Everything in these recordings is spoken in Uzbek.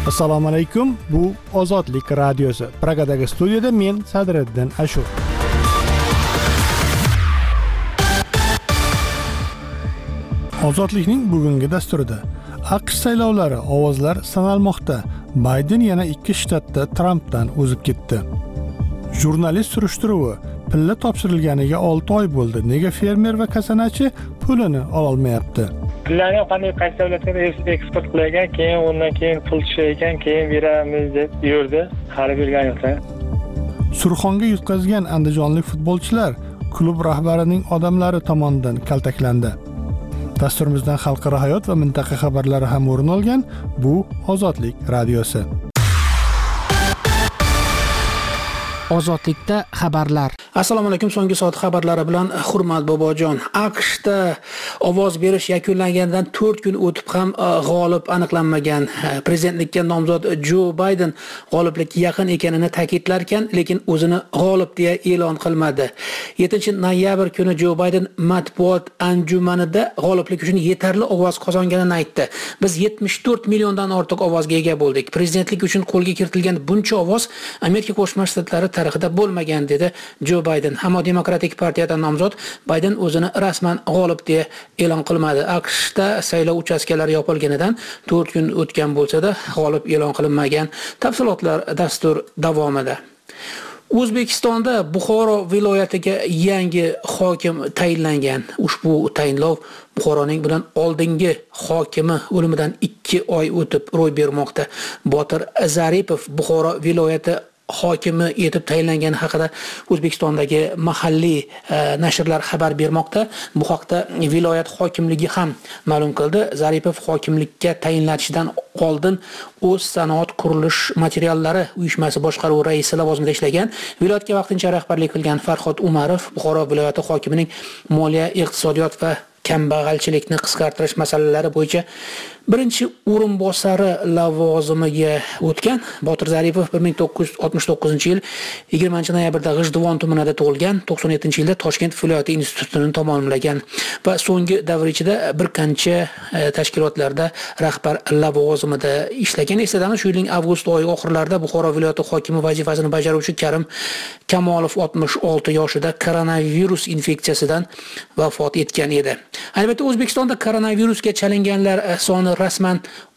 Assalomu alaykum. Bu Ozodlik radiosi. Pragadagi studiyada men Sadriddin Ashur. Ozodlikning bugungi dasturida AQSh saylovlari ovozlar sanalmoqda. Bayden yana 2 shtatda Trampdan o'zib ketdi. Jurnalist surishtiruvi pilla topshirilganiga 6 oy bo'ldi. Nega fermer va kasanachi pulini ola olmayapti? Pullarni qanday qaysi davlatga eksport qilagan, keyin undan keyin pul tushayotgan, keyin beramiz deb yurdi. Hali bergan yo'qlar. Surxonga yutqazgan andijonlik futbolchilar klub rahbarining odamlari tomonidan kaltaklandi. Dasturimizdan xalqaro hayot va mintaqa xabarlari ham o'rin olgan. Bu Ozodlik radiosi. Ozodlikda xabarlar. Assalomu alaykum. So'nggi soat xabarlari bilan Hurmat Bobojon. AQShda ovoz berish yakunlanganidan 4 kun o'tib ham g'olib aniqlanmagan. Prezidentlikka nomzod Jo Bayden g'oliblikka yaqin ekanini ta'kidlarkan, lekin o'zini g'olib deya e'lon qilmadi. 7-noyabr kuni Jo Bayden matbuot anjumanida g'oliblik uchun yetarli ovoz qozonganini aytdi. Biz 74 milliondan ortiq ovozga ega bo'ldik. Prezidentlik uchun qo'lga kiritilgan buncha ovoz Amerika Qo'shma Shtatlari tarixida bo'lmagan, dedi Jo Bayden. Ammo Demokratik partiyadan nomzod Bayden o'zini rasman g'olib deya e'lon qilmadi. AQShda saylov uchastkalari yopilganidan 4 kun o'tgan bo'lsa-da, g'olib e'lon qilinmagan. Tafsilotlar dastur davomida. O'zbekistonda Buxoro viloyatiga yangi hokim tayinlangan. Ushbu tayinlov Buxoroning bundan oldingi hokimi o'limidan 2 oy o'tib ro'y bermoqda. Botir Zaripov Buxoro viloyati hokimi etib tayinlangani haqida O'zbekistondagi mahalliy nashrlar xabar bermoqda. Bu haqda viloyat hokimligi ham ma'lum qildi. Zaripov hokimlikka tayinlanishidan oldin o'z sanoat qurilish materiallari uyushmasi boshqaruvi raisi lavozimida ishlagan. Viloyatga vaqtincha rahbarlik qilgan Farhod Umarov Buxoro viloyati hokimining moliya, iqtisodiyot va kambag'alchilikni qisqartirish masalalari bo'yicha birinchi o'rinbosari lavozimiga o'tgan. Botir Zaripov 1969-yil 20-noyabrda G'ijduvon tumanida tug'ilgan. 97-yilda Toshkent viloyati institutini tamomlagan va so'nggi davr ichida bir qancha tashkilotlarda rahbar lavozimida ishlagan. Eslatamiz, shu yilning avgust oyi oxirlarida Buxoro viloyati hokimi vazifasini bajaruvchi Karim Kamolov 66 yoshida koronavirus infeksiyasidan vafot etgan edi. Albatta, O'zbekistonda koronavirusga chalinganlar soni rasman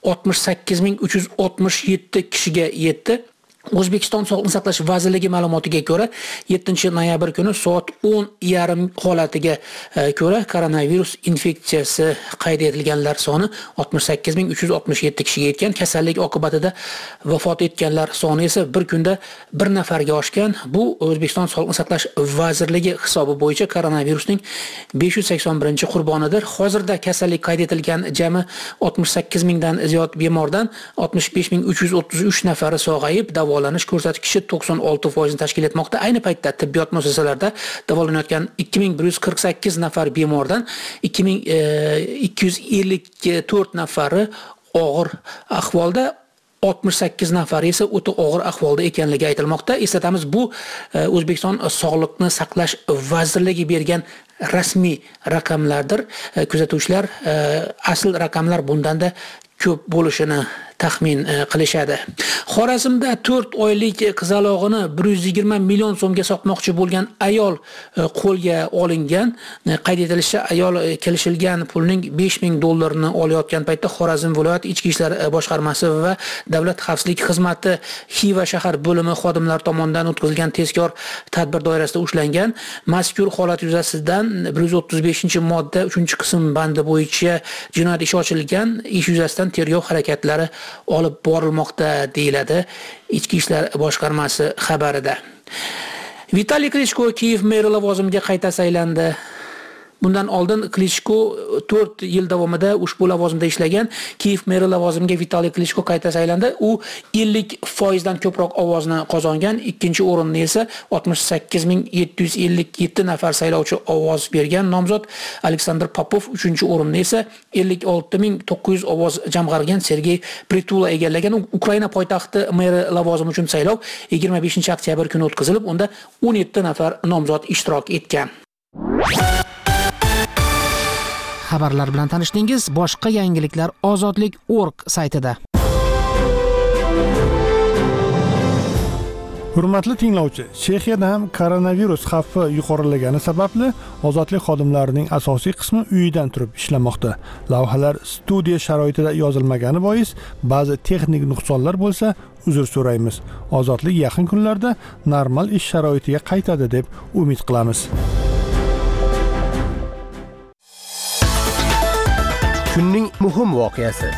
68,367 kishiga yetdi. O'zbekiston Sog'liqni saqlash vazirligi ma'lumotiga ko'ra 7-noyabr kuni soat 10:30 holatiga ko'ra koronavirus infeksiyasi qayd etilganlar soni 68,367 kishiga yetgan. Kasallik oqibatida vafot etganlar soni esa bir kunda 1 nafarga oshgan. Bu O'zbekiston Sog'liqni saqlash vazirligi hisobi bo'yicha koronavirusning 581 qurbonidir. Hozirda kasallik qayd etilgan jami 68 mingdan ziyod bemordan 65,333 nafari sog'ayib, davolanish ko'rsatkichi 96% ni tashkil etmoqda. Ayni paytda tibbiyot muassasalarida davolanayotgan 2148 nafar bemordan 2254 nafari og'ir ahvolda, 68 nafari esa o'ta og'ir ahvolda ekanligi aytilmoqda. Eslatamiz, bu O'zbekiston Sog'liqni saqlash vazirligi bergan rasmiy raqamlardir. Kuzatuvchilar asl raqamlar bundanda ko'p bo'lishini taxmin qilishadi. Xorazmda 4 oylik qizalog'ini 120 million so'mga sotmoqchi bo'lgan ayol qo'lga olingan. Qayd etilishicha, ayol kelishilgan pulning $5000 olayotgan paytda Xorazm viloyat ichki ishlar boshqarmasi va Davlat xavfsizlik xizmati Xiva shahar bo'limi xodimlari tomonidan o'tkazilgan tezkor tadbir doirasida ushlangan. Mazkur holat yuzasidan 135-modda 3-qism bandi bo'yicha jinoyat ishi ochilgan. Ish yuzasidan tergov harakatlari olib borilmoqda, deyiladi Ichki ishlar boshqarmasi xabarida. Vitaliy Klitschko Kiyev meri lavozimiga qayta saylandi. Bundan oldin Klitschko 4 yil davomida ushbu lavozimda ishlagan. Kiyev meri lavozimiga Vitaliy Klitschko qayta saylandi. U 50% dan ko'proq ovozni qozongan. Ikkinchi o'rinni esa 68757 nafar saylovchi ovoz bergan nomzod Aleksandr Popov, 3-o'rinni esa 56900 ovoz jamg'argan Sergey Pritula egallagan. Ukraina poytaxti meri lavozimi uchun saylov 25-oktyabr kuni o'tkazilib, unda 17 nafar nomzod ishtirok etgan. Xabarlar bilan tanishdingiz. Boshqa yangiliklar Ozodlik.org saytida. Hurmatli tinglovchi, Chexiyada ham koronavirus xavfi yuqorilagani sababli ozodlik xodimlarining asosiy qismi uyidan turib ishlamoqda. Lavhalar studiya sharoitida yozilmagani bois ba'zi texnik nuqsonlar bo'lsa, uzr so'raymiz. Ozodlik yaqin kunlarda normal ish sharoitiga qaytadi deb umid qilamiz. Kunning muhim voqeasi.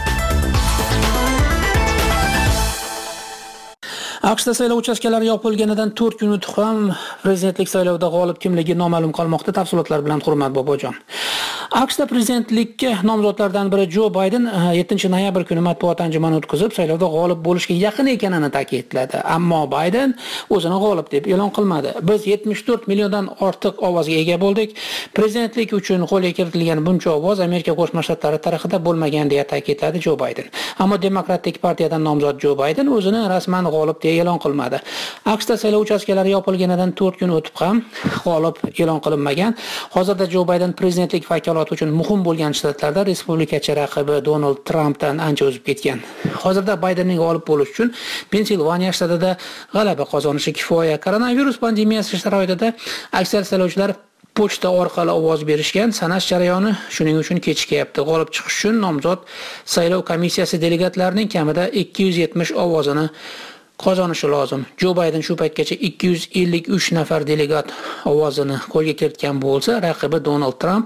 AQShda saylov uchastkalari yopilganidan 4 kun o'tib ham prezidentlik saylovida g'olib kimligi noma'lum qolmoqda. Tafsilotlar bilan Hurmat Bobojon. AQShda prezidentlikka nomzodlardan biri Jo Bayden 7 noyabr kuni matbuot anjumani o'tkazib, saylovda g'olib bo'lishga yaqin ekanini ta'kidladi. Ammo Bayden o'zini g'olib deb e'lon qilmadi. Biz 74 milliondan ortiq ovozga ega bo'ldik. Prezidentlik uchun qo'lga kiritilgan buncha ovoz Amerika Qo'shma Shtatlari tarixida bo'lmagan deya ta'kidladi Jo Bayden. Ammo Demokratik partiyadan nomzod Jo Bayden o'zini rasman g'olib deya e'lon qilmadi. AQShda saylov uchastkalari yopilganidan 4 kun o'tib ham g'olib e'lon qilinmagan. Hozirda Jo Bayden prezidentlik vakolati uchun muhim bo'lgan shtatlarda respublikachi raqibi Donald Trampdan ancha o'zib ketgan. Hozirda Baydenning g'olib bo'lish uchun Pensilvaniya shtatida g'alaba qozonishi kifoya. Koronavirus pandemiyasi sharoitida aksar saylovchilar pochta orqali ovoz berishgan, sanash jarayoni shuning uchun kechikyapti. G'olib chiqish uchun nomzod saylov komissiyasi delegatlarining kamida 270 ovozini qozonishi lozim. Jo Bayden shu paytgacha 253 nafar delegat ovozini qo'lga kiritgan bo'lsa, raqibi Donald Trump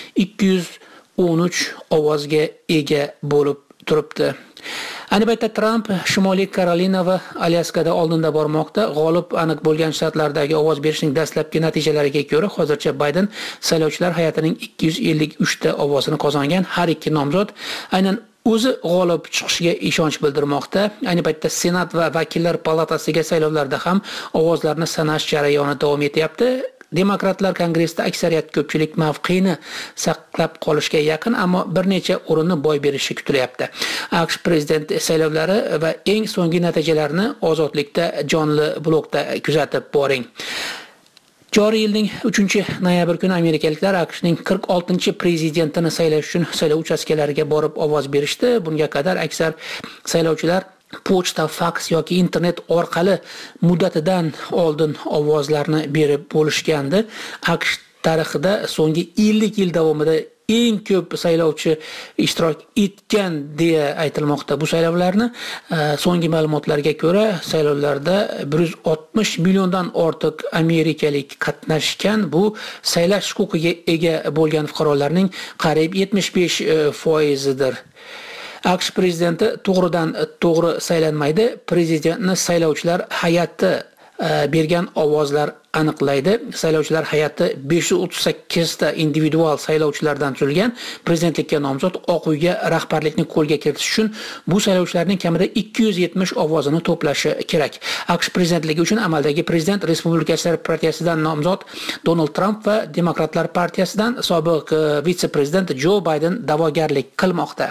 213 ovozga ega bo'lib turibdi. Ayni paytda Trump Shimoliy Karolina va Alyaskada oldinda bormoqda. G'olib aniq bo'lgan shtatlardagi ovoz berishning dastlabki natijalariga ko'ra, hozircha Bayden saylovchilar hay'atining 253 ta ovozini qozongan. Har ikki nomzod aynan o'zi g'olib chiqishiga ishonch bildirmoqda. Ayni paytda Senat va Vakillar palatasiga saylovlarda ham ovozlarni sanash jarayoni davom etyapti. Demokratlar Kongressda aksariyat ko'pchilik mavqeini saqlab qolishga yaqin, ammo bir necha o'rinni boy berishi kutilyapti. AQSh prezident saylovlari va eng so'nggi natijalarni ozodlikda jonli blokda kuzatib boring. Joriy yilning 3-noyabr kuni amerikaliklar AQShning 46-prezidentini saylash uchun saylov uchastkalariga borib ovoz berishdi. Bunga qadar aksar saylovchilar pochta, faks yoki internet orqali muddatidan oldin ovozlarni berib bo'lishgandi. AQSh tarixida so'nggi 50 yil davomida eng ko'p saylovchi ishtirok etgan deya aytilmoqda. Bu saylovlarni so'nggi ma'lumotlarga ko'ra saylovlarda 160 milliondan ortiq amerikalik qatnashgan. Bu saylash huquqiga ega bo'lgan fuqarolarning qariyb 75%dir. AQSh prezidenti to'g'ridan to'g'ri saylanmaydi. Prezidentni saylovchilar hay'ati bergan ovozlar aniqlaydi. Saylovchilar hay'ati 538 ta individual saylovchilardan tuzilgan. Prezidentlikka nomzod Oq uyga rahbarlikni qo'lga kiritish uchun bu saylovchilarning kamida 270 ovozini to'plashi kerak. AQSh prezidentligi uchun amaldagi prezident Respublikachilar partiyasidan nomzod Donald Trump va Demokratlar partiyasidan sobiq vitse-prezident Jo Bayden da'vogarlik qilmoqda.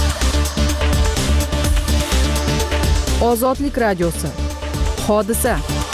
Ozodlik radiosi. Hodisa.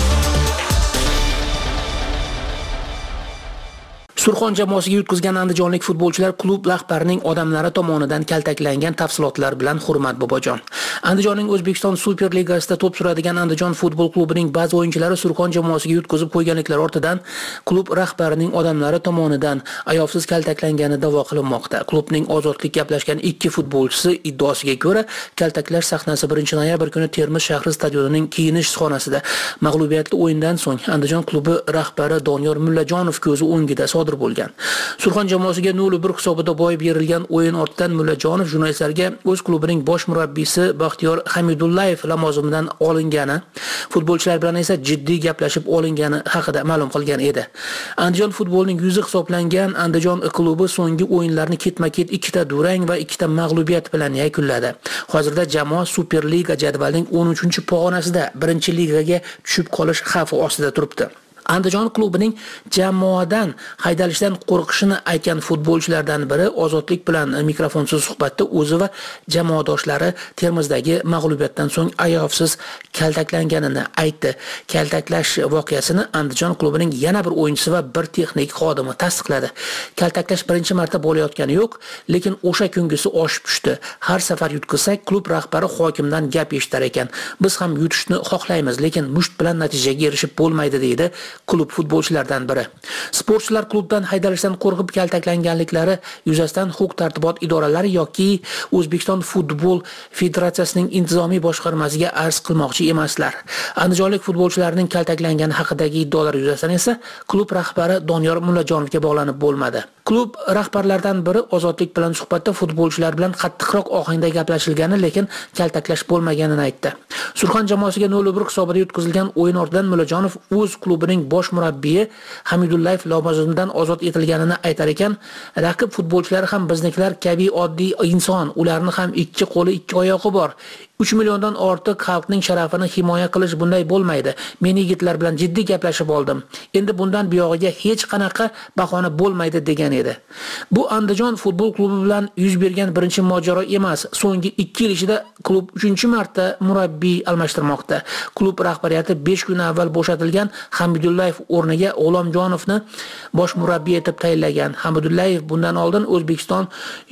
Surxon jamoasiga yutqizgan andijonlik futbolchilar klub rahbarining odamlari tomonidan kaltaklangan. Tafsilotlar bilan Hurmat Bobojon. Andijonning O'zbekiston Super Ligasida to'p suradigan Andijon futbol klubining ba'zi o'yinchilari Surxon jamoasiga yutqizib qo'yganliklari ortidan klub rahbarining odamlari tomonidan ayovsiz kaltaklangani da'vo qilinmoqda. Klubning ozodlik gaplashgan 2 futbolchisi iddaosiga ko'ra, kaltaklash sahnasi 1-noyabr kuni Termiz shahri stadionining kiyinish xonasida mag'lubiyatli o'yindan so'ng Andijon klubi rahbari Doniyor Mullajonov ko'zi o'ngida sodir bo'lgan. Surxon jamoasiga 0-1 hisobida boy berilgan o'yin ortidan Mullajonov jurnalistlarga o'z klubining bosh murabbiysi Baxtiyor Hamidullayev lavozimidan olingani, futbolchilar bilan esa jiddiy gaplashib olingani haqida ma'lum qilgan edi. Andijon futbolining yuzi hisoblangan Andijon klubi so'nggi o'yinlarni ketma-ket 2 ta durang va 2 ta mag'lubiyat bilan yakunladi. Hozirda jamoa Superliga jadvalining 13-pog'onasida 1-ligaga tushib qolish xavfi ostida turibdi. Andijon klubining jamoadan haydalishdan qo'rqishini aytgan futbolchilardan biri Ozodlik bilan mikrofonsiz suhbatda o'zi va jamoadoshlari Termizdagi mag'lubiyatdan so'ng ayovsiz kaltaklanganini aytdi. Kaltaklash voqeasini Andijon klubining yana bir o'yinchisi va bir texnik xodimi tasdiqladi. Kaltaklash birinchi marta bo'layotgani yo'q, lekin o'sha kungisi oshib tushdi. Har safar yutqizsak, klub rahbari hokimdan gap eshitar ekan. Biz ham yutishni xohlaymiz, lekin musht bilan natijaga erishib bo'lmaydi deydi klub futbolchilaridan biri. Sportchilar klubdan haydalishdan qo'rqib kaltaklanganliklari yuzasidan huquq-tartibot idoralari yoki O'zbekiston futbol federatsiyasining intizomiy boshqarmasiga arz qilmoqchi emaslar. Andijonlik futbolchilarning kaltaklangani haqidagi iddaolar yuzasidan esa klub rahbari Doniyor Mullajonovga bog'lanib bo'lmadi. Klub rahbarlaridan biri Ozodlik bilan suhbatda futbolchilar bilan qattiqroq ohangda gaplashilgani, lekin kaltaklash bo'lmaganini aytdi. Surxon jamoasiga 0-1 hisobida yutqizilgan o'yin ortidan Mullajonov o'z klubining bosh murabbiyi Hamidullayev lavozimidan ozod etilganini aytar ekan, raqib futbolchilari ham biznikilar kabi oddiy inson, ularni ham ikki qo'li, ikki oyog'i bor. 3 milliondan ortiq xalqning sharafini himoya qilish bunday bo'lmaydi. Men yigitlar bilan jiddiy gaplashib oldim. Endi bundan buyog'iga hech qanaqa bahona bo'lmaydi degan edi. Bu Andijon futbol klubi bilan yuz bergan birinchi mojaro emas. So'nggi 2 yil ichida klub 3-marta murabbiy almashtirmoqda. Klub rahbariyati 5 kun avval bo'shatilgan Hamidullayev o'rniga G'ulomjonovni bosh murabbiy etib tayinlagan. Hamidullayev bundan oldin O'zbekiston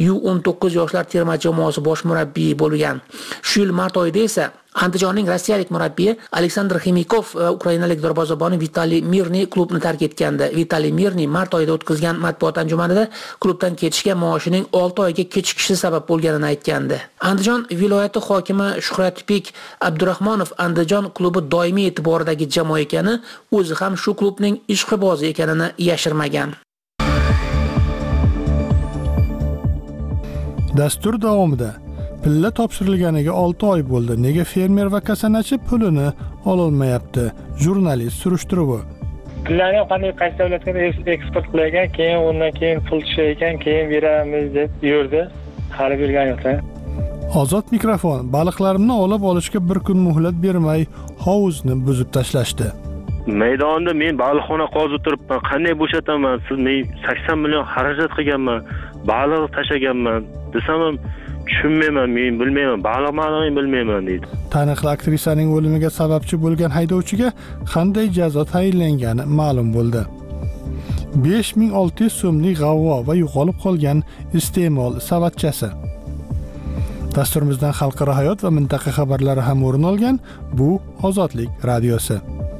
U19 yoshlar terma jamoasi bosh murabbiyi bo'lgan. Shu yil mart oyida esa Andijonning rossiyalik murabbiyi Aleksandr Ximikov va ukrainalik darvozaboni Vitaliy Mirniy klubni tark etgandi. Vitaliy Mirniy mart oyida o'tkazgan matbuot anjumanida klubdan ketishga maoshining 6 oyga kechikishi sabab bo'lganini aytgandi. Andijon viloyati hokimi Shuhratbek Abdurahmonov Andijon klubi doimiy e'tiboridagi jamoa ekani, o'zi ham shu klubning ishqibozi ekanini yashirmagan. Dastur davomida pilla topshirilganiga 6 oy bo'ldi. Nega fermer va kasanachi pulini ololmayapti? Jurnalist surishtiruvi. Pullarni qanday qaysi davlatga eksport qilagan, keyin undan keyin pul tushayotgan, keyin beramiz deb yurdi. Hali bergan yo'qlar. Ozod mikrofon. Baliqlarimni olib olishga bir kun muhlat bermay hovuzni buzib tashlashdi. Maydonda men baliqxona qozib turibman. Qanday bo'shataman? Siz men 80 million xarajat qilganman. Baliq tashaganman. Desam ham tushunmayman, men bilmayman, baliqni bilmayman deydi. Taniqli aktrisaning o'limiga sababchi bo'lgan haydovchiga qanday jazo tayinlangani ma'lum bo'ldi. 5600 so'mlik g'avvo va yo'qolib qolgan iste'mol savatchasi. Dasturimizdan xalqaro hayot va mintaqa xabarlari ham o'rin olgan. Bu Ozodlik radiosi.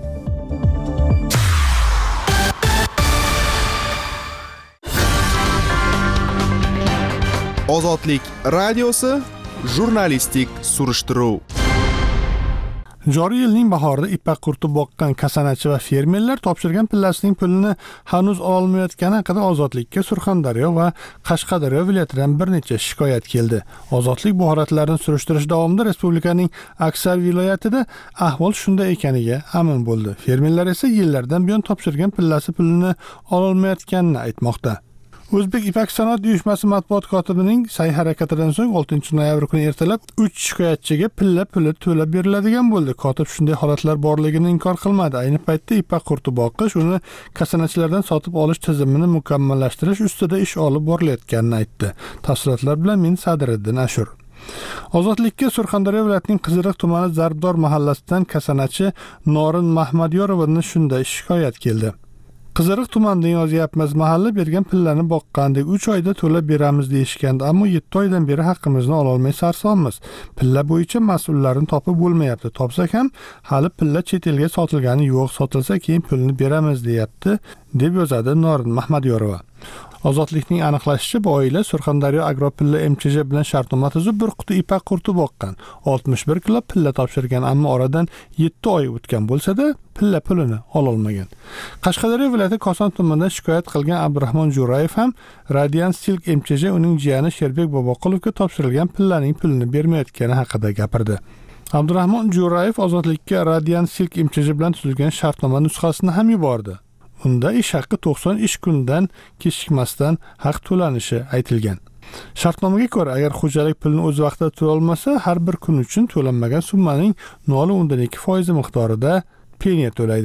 Ozodlik radiosi jurnalistik surishtiruv. Joriy yilning bahorida ipak qurtib boqqan kasanachi va fermerlar topshirgan pillasining pulini hanuz olmayotgani haqida Ozodlikka Surxondaryo va Qashqadaryo viloyatidan bir necha shikoyat keldi. Ozodlik bu holatlarni surishtirish davomida respublikaning aksar viloyatida ahvol shunday ekaniga amin bo'ldi. Fermerlar esa yillardan buyon topshirgan pillasi pulini ololmayotganini aytmoqda. O'zbek Ipak sanoat uyushmasi matbuot kotibining sa'y-harakatidan so'ng 6-noyabr kuni ertalab 3 shikoyatchiga pilla puli to'lab beriladigan bo'ldi. Kotib shunday holatlar borligini inkor qilmadi. Ayni paytda ipak qurtib boqish, uni kasanachilardan sotib olish tizimini mukammallashtirish ustida ish olib borilayotganini aytdi. Tafsilotlar bilan men Sadiriddin Ashur. Ozodlikka Surxondaryo viloyatining Qiziriq tumani Zarbdor mahallasidan kasanachi Norin Mahmadyorovning shunday shikoyat keldi. Qiziriq tumanidan yozyapmiz, mahalla bergan pillani boqqandik 3 oyda to'lab beramiz deyishgandi, ammo 7 oydan beri haqqimizni ola olmay sarsonmiz. Pilla bo'yicha mas'ullarni topib bo'lmayapti. Topsak ham hali pilla chet elga sotilgani yo'q, sotilsa keyin pulni beramiz deyapti, deb yozadi Norin Mahmadyorova. Ozodlikning aniqlashicha, bu oila Surxondaryo Agropilla MCJ bilan shartnoma tuzib bir quti ipak qurtib boqqan. 61 kilo pilla topshirgan, ammo oradan 7 oy o'tgan bo'lsa-da, pilla pulini ola olmagan. Qashqadaryo viloyati Koson tumanida shikoyat qilgan Abdurahmon Jo'rayev ham Radiant Silk MCJ uning jiyani Sherbek Boboqilovga topshirilgan pillaning pulini bermayotgani haqida gapirdi. Abdurahmon Jo'rayev Ozodlikka Radiant Silk MCJ bilan tuzilgan shartnoma nusxasini ham yubordi. Unda ish haqqi 90 ish kunidan kechikmasdan haq to'lanishi aytilgan. Shartnomaga ko'ra, agar xo'jalik pulni o'z vaqtida to'la olmasa, har bir kun uchun to'lanmagan summaning 0.2% miqdorida penya to'laydi.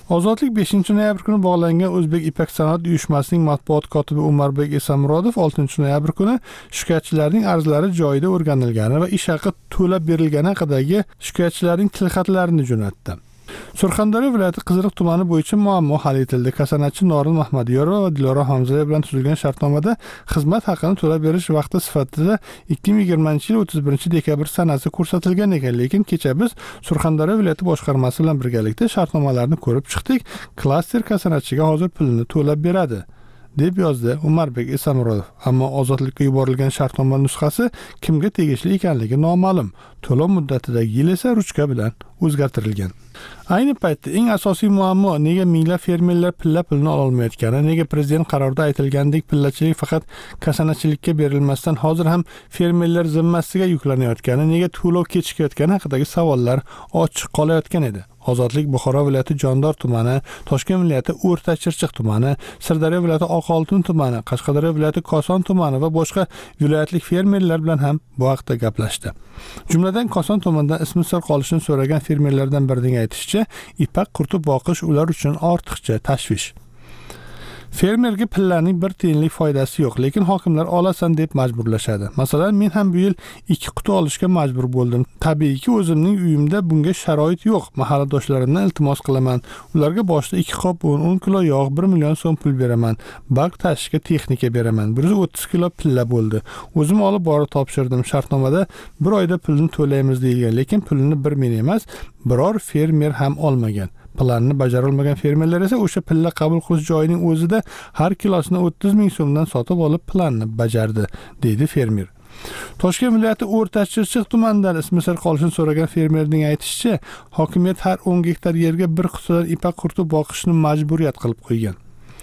Ozodlik 5-noyabr kuni bog'langan O'zbek Ipak sanoat uyushmasining matbuot kotibi Umarbek Esamurodov 6-noyabr kuni shikoyatchilarning arzlari joyida o'rganilgani va ish haqi to'lab berilgani haqidagi shikoyatchilarning tilxatlarini jo'natdi. Surxondaryo viloyati Qiziriq tumani bo'yicha muammo hal etildi. Kasanachi Norin Mahmadiyorova va Dilora Hamzayeva bilan tuzilgan shartnomada xizmat haqini to'lab berish vaqti sifatida 2020-yil 31-dekabr sanasi ko'rsatilgan ekan, lekin kecha biz Surxondaryo viloyati boshqarmasi bilan birgalikda shartnomalarni ko'rib chiqdik. Klaster kasanachiga hozir pulini to'lab beradi, deb yozdi Umarbek Esamurodov. Ammo ozodlikka yuborilgan shartnoma nusxasi kimga tegishli ekanligi noma'lum. To'lov muddatidagi yil esa ruchka bilan o'zgartirilgan. Ayni paytda eng asosiy muammo nega minglab fermerlar pulini ololmayotgani, nega prezident qarorida aytilgandek pillachilik faqat kasanachilikka berilmasdan hozir ham fermerlar zimmasiga yuklanayotgani, nega to'lov kechikayotgani haqidagi savollar ochiq qolayotgan edi. Ozodlik Buxoro viloyati Jondor tumani, Toshkent viloyati O'rta Chirchiq tumani, Sirdaryo viloyati Oqoltin tumani, Qashqadaryo viloyati Koson tumani va boshqa viloyatlik fermerlar bilan ham bu haqda gaplashdi. Jumladan Koson tumanidan ismi sir qolishini so'ragan fermerlardan birining aytishicha, ipak qurtib boqish ular uchun ortiqcha tashvish. Fermerga pullarning bir tiyinlik foydasi yo'q, lekin hokimlar olasan deb majburlashadi. Masalan, men ham bu yil 2 quti olishga majbur bo'ldim. Tabiiyki, o'zimning uyimda bunga sharoit yo'q. Mahalladoshlarimdan iltimos qilaman. Ularga boshda 2 qop un, 10 kilo yog', 1 million so'm pul beraman. Bak tashishga texnika beraman. 130 kilo pilla bo'ldi. O'zim olib borib topshirdim. Shartnomada 1 oyda pulni to'laymiz deyilgan, lekin pulni bir men emas, biror fermer ham olmagan. Planni bajara olmagan fermerlar esa o'sha pilla qabul qilish joyining o'zida har kilosini 30 ming so'mdan sotib olib planni bajardi, deydi fermer. Toshkent viloyati O'rta Chirchiq tumanidan ismi sir qolishini so'ragan fermerning aytishicha, hokimiyat har 10 gektar yerga bir qutidan ipak qurtib boqishni majburiyat qilib qo'ygan.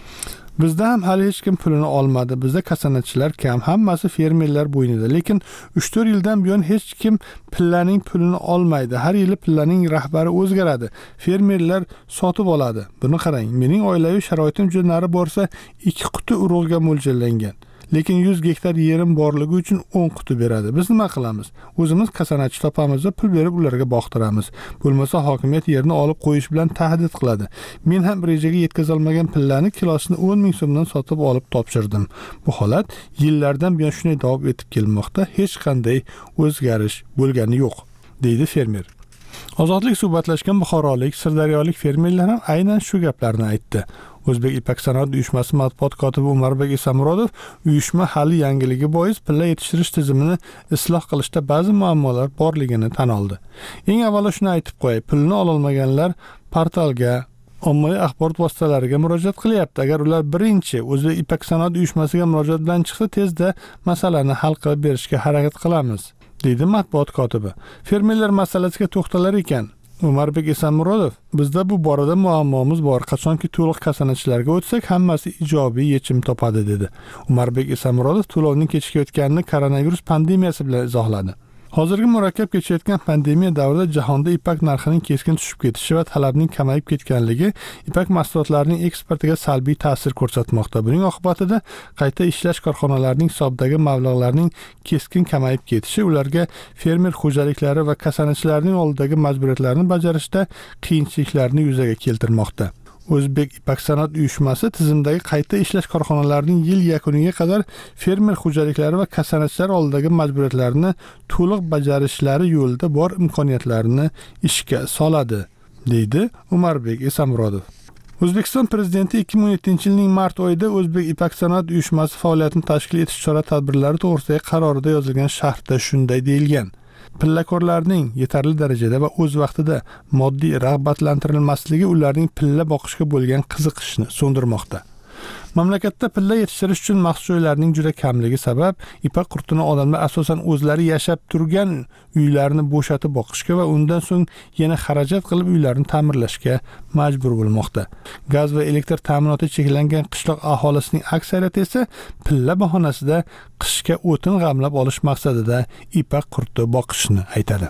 Bizda ham hali hech kim pulini olmadi. Bizda kasanachilar kam, hammasi fermerlar bo'ynida. Lekin 3-4 yildan buyon hech kim pillaning pulini olmaydi. Har yili pillaning rahbari o'zgaradi. Fermerlar sotib oladi. Buni qarang, mening oilaviy sharoitim juda nari borsa 2 quti urug'ga mo'ljallangan. Lekin 100 gektar yerim borligi uchun 10 quti beradi. Biz nima qilamiz? O'zimiz kasanachi topamiz va pul berib ularga boqtiramiz. Bo'lmasa hokimiyat yerni olib qo'yish bilan tahdid qiladi. Men ham rejaga yetkazolmagan pillani kilosini 10 ming so'mdan sotib olib topshirdim. Bu holat yillardan buyon shunday davom etib kelmoqda. Hech qanday o'zgarish bo'lgani yo'q, deydi fermer. Ozodlik suhbatlashgan buxorolik, sirdaryolik fermerlar ham aynan shu gaplarni aytdi. O'zbek Ipak sanoat uyushmasi matbuot kotibi Umarbek Esamurodov uyushma hali yangiligi bois pilla yetishtirish tizimini isloh qilishda ba'zi muammolar borligini tan oldi. Eng avvalo shuni aytib qo'yay, pulni ololmaganlar portalga, ommaviy axborot vositalariga murojaat qilyapti. Agar ular birinchi O'zbek Ipak sanoat uyushmasiga murojaat bilan chiqsa, tezda masalani hal qilib berishga harakat qilamiz, deydi matbuot kotibi. Fermerlar masalasiga to'xtalar ekan Umarbek Esamurodov, bizda bu borada muammomiz bor. Qachonki to'liq kasanachilarga o'tsak, hammasi ijobiy yechim topadi, dedi. Umarbek Esamurodov to'lovning kechikayotganini koronavirus pandemiyasi bilan izohladi. Hozirgi murakkab kechayotgan pandemiya davrida jahonda ipak narxining keskin tushib ketishi va talabning kamayib ketganligi ipak mahsulotlarining eksportiga salbiy ta'sir ko'rsatmoqda. Buning oqibatida qayta ishlash korxonalarining hisobidagi mablag'larning keskin kamayib ketishi ularga fermer xo'jaliklari va kasanachilarning oldidagi majburiyatlarni bajarishda qiyinchiliklarni yuzaga keltirmoqda. O'zbek Ipak sanoat uyushmasi tizimdagi qayta ishlash korxonalarining yil yakuniga qadar fermer xo'jaliklari va kasanachilar oldidagi majburiyatlarni to'liq bajarishlari yo'lida bor imkoniyatlarni ishga soladi, deydi Umarbek Esamurodov. O'zbekiston prezidenti 2017-yilning mart oyida O'zbek Ipak sanoat uyushmasi faoliyatini tashkil etish chora-tadbirlari to'g'risidagi qarorida yozilgan sharhda shunday deyilgan: Pillakorlarning yetarli darajada va o'z vaqtida moddiy rag'batlantirilmasligi ularning pilla boqishga bo'lgan qiziqishni so'ndirmoqda. Mamlakatda pilla yetishtirish uchun maxsus joylarning juda kamligi sabab ipak qurtini odamlar asosan o'zlari yashab turgan uylarni bo'shatib boqishga va undan so'ng yana xarajat qilib uylarni ta'mirlashga majbur bo'lmoqda. Gaz va elektr ta'minoti cheklangan qishloq aholisining aksariyati esa pilla bahonasida qishga o'tin g'amlab olish maqsadida ipak qurti boqishni aytadi.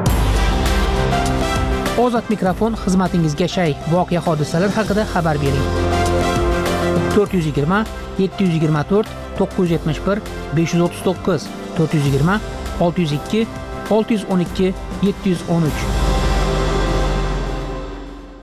Ozod mikrofon xizmatingizga shay. Voqea hodisalar haqida xabar bering. 420 724 971 539 420 602 612 713.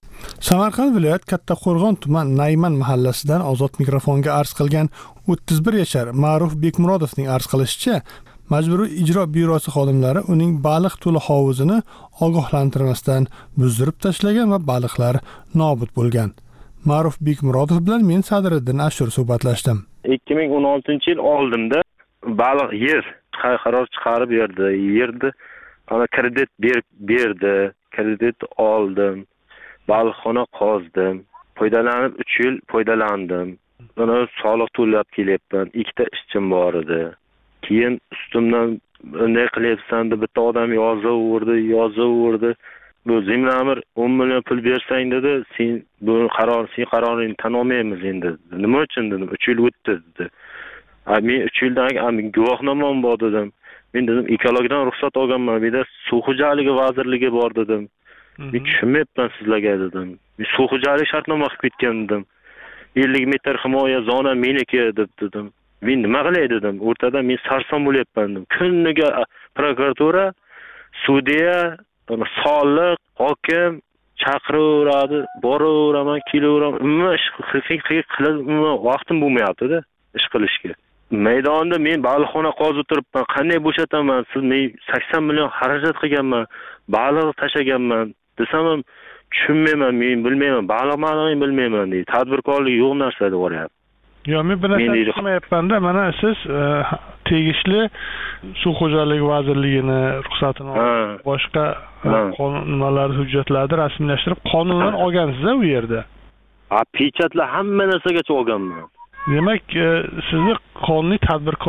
Samarqand viloyat Kattaqo'rg'on tuman Nayman mahallasidan Ozod mikrofonga arz qilgan 31 yashar Ma'ruf Bekmurodovning arz qilishicha, Majburiy ijro byurosi xodimlari uning baliq to'la hovuzini ogohlantirmasdan buzdirib tashlagan va baliqlar nobud bo'lgan. Ma'ruf Bekmurodov bilan men Sadriddin Ashur suhbatlashdim. 2016-yil oldimda baliq yer qaror chiqarib yerdi. Ana kredit berdi, kredit oldim. Baliqxona qozdim. Foydalanib 3 yil foydalandim. Mana soliq to'lab kelyapman. 2 ta ishchim bor edi. Keyin ustimdan bunday qilyapsan deb bitta odam yozaverdi. Bu Zimlamir 10 million pul bersang dedi, sen qaroringni tan olmaymiz endi. Nima uchun dedim, 3 yil o'tdi dedi. Men 3 yildan keyin guvohnomam bor dedim. Men dedim, ekologdan ruxsat olganman, bir de suv xo'jaligi vazirligi bor dedim. Men tushunmayapman sizlarga dedim. Men suv xo'jaligi shartnoma qilib ketgan dedim. 50 metr himoya zona meniki dedim. Men nima qilay dedim. O'rtada men sarson bo'lyapman dedim. Kuniga prokuratura, sudya, soliq, hokim chaqiraveradi, boraveraman, kelaveraman. Nima ish qilib vaqtim bo'lmayapti-da ish qilishga. Maydonda men baliqxona qozib turibman. Qanday bo'shataman? Siz men 80 million xarajat qilganman, baliq tashaganman desam ham tushunmayman, men bilmayman, baliqni bilmayman deydi. Tadbirkorlik yo'q narsa deb o'ylayapman. Yo, men bir narsa tushunmayapman-da. Mana siz tegishli suv xo'jaligi vazirligini ruxsatini olib, boshqa qonunlar, hujjatlarni rasmiylashtirib, qonundan olgansiz-a u yerda. Pechatlar hamma narsagacha olganman. Demak, sizni qonuniy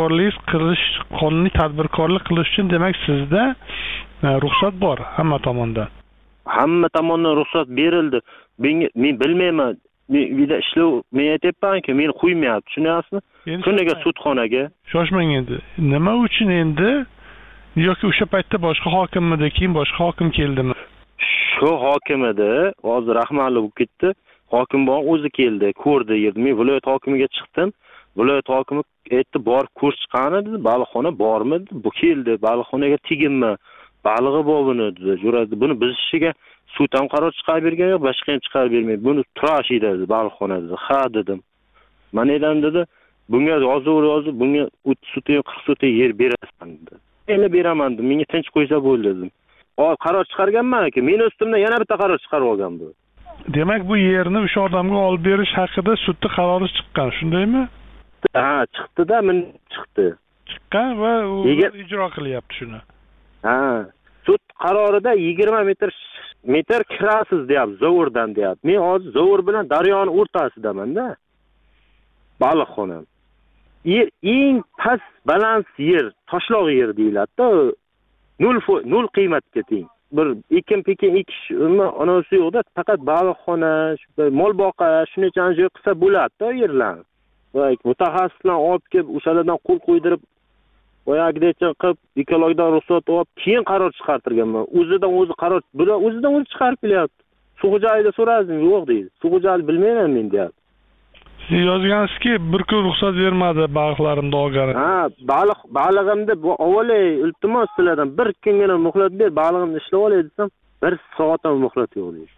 tadbirkorlik qilish uchun demak sizda ruxsat bor hamma tomondan. Hamma tomondan ruxsat berildi. Men bilmayman. Men ishlov, men aytayapman-ki, meni qo'ymayapti, tushunyapsizmi? Kuniga sudxonaga. Shoshmang endi. Nima uchun endi? Yoki o'sha paytda boshqa hokimmidi, keyin boshqa hokim keldimi? Shu hokim edi, hozir rahmatli bo'lib ketdi. Hokim bor, o'zi keldi, ko'rdi yerni. Men viloyat hokimiga chiqdim. Viloyat hokimi aytdi, borib ko'rish chiqqani dedi, baliqxona bormi dedi. Bu keldi, baliqxonaga teginma. Balig'i bor buni dedi. Jo'radi. Buni bizishiga sud ham qaror chiqarib bergan yo'q, boshqa ham chiqarib bermaydi. Buni turash edi baliqxona dedi. Ha dedim. Men edim dedi, bunga yozib, bunga 30 so'ta, 40 so'ta yer berasan dedi. Endi beraman dedim. Menga tinch qo'ysa bo'ldi dedim. Qaror chiqarganman-ki, meni ustimdan yana bitta qaror chiqarib olgan bu. Demak, bu yerni o'sha odamga olib berish haqida sudda qarori chiqqan, shundaymi? Ha, chiqdi-da, men chiqdi. Chiqqan va u ijro qilyapti shuni. Ha, sud qarorida 20 metr kirasiz deyapti, zovurdan deyapti. Men hozir zovur bilan daryoning o'rtasidaman-da. Baliqxona. Eng past balans yer, toshloq yer deyiladi-da. 0 qiymatga teng. Bir ekin-pekin ekish onasi yo'qda, faqat baliqxona, mol boqish, shuncha joy qilsa bo'ladi-da yerlar. Va mutaxassislar olib kelib, o'shalardan qo'l qo'ydirib, oyog'igacha qilib, ekologdan ruxsat olib, keyin qaror chiqartirganman. O'zidan o'zi chiqarib kelyapti. Suv xo'jaligida so'radim, yo'q deydi. Suv xo'jaligi bilmayman men deyapti. Siz yozgansizki, bir kun ruxsat bermadi baliqlarimni olgani. Ha, balig'imni avvalay iltimos sizlardan bir kungina muhlat ber, balig'imni ishlab olay desam, 1 soat ham muhlat yo'q deydi.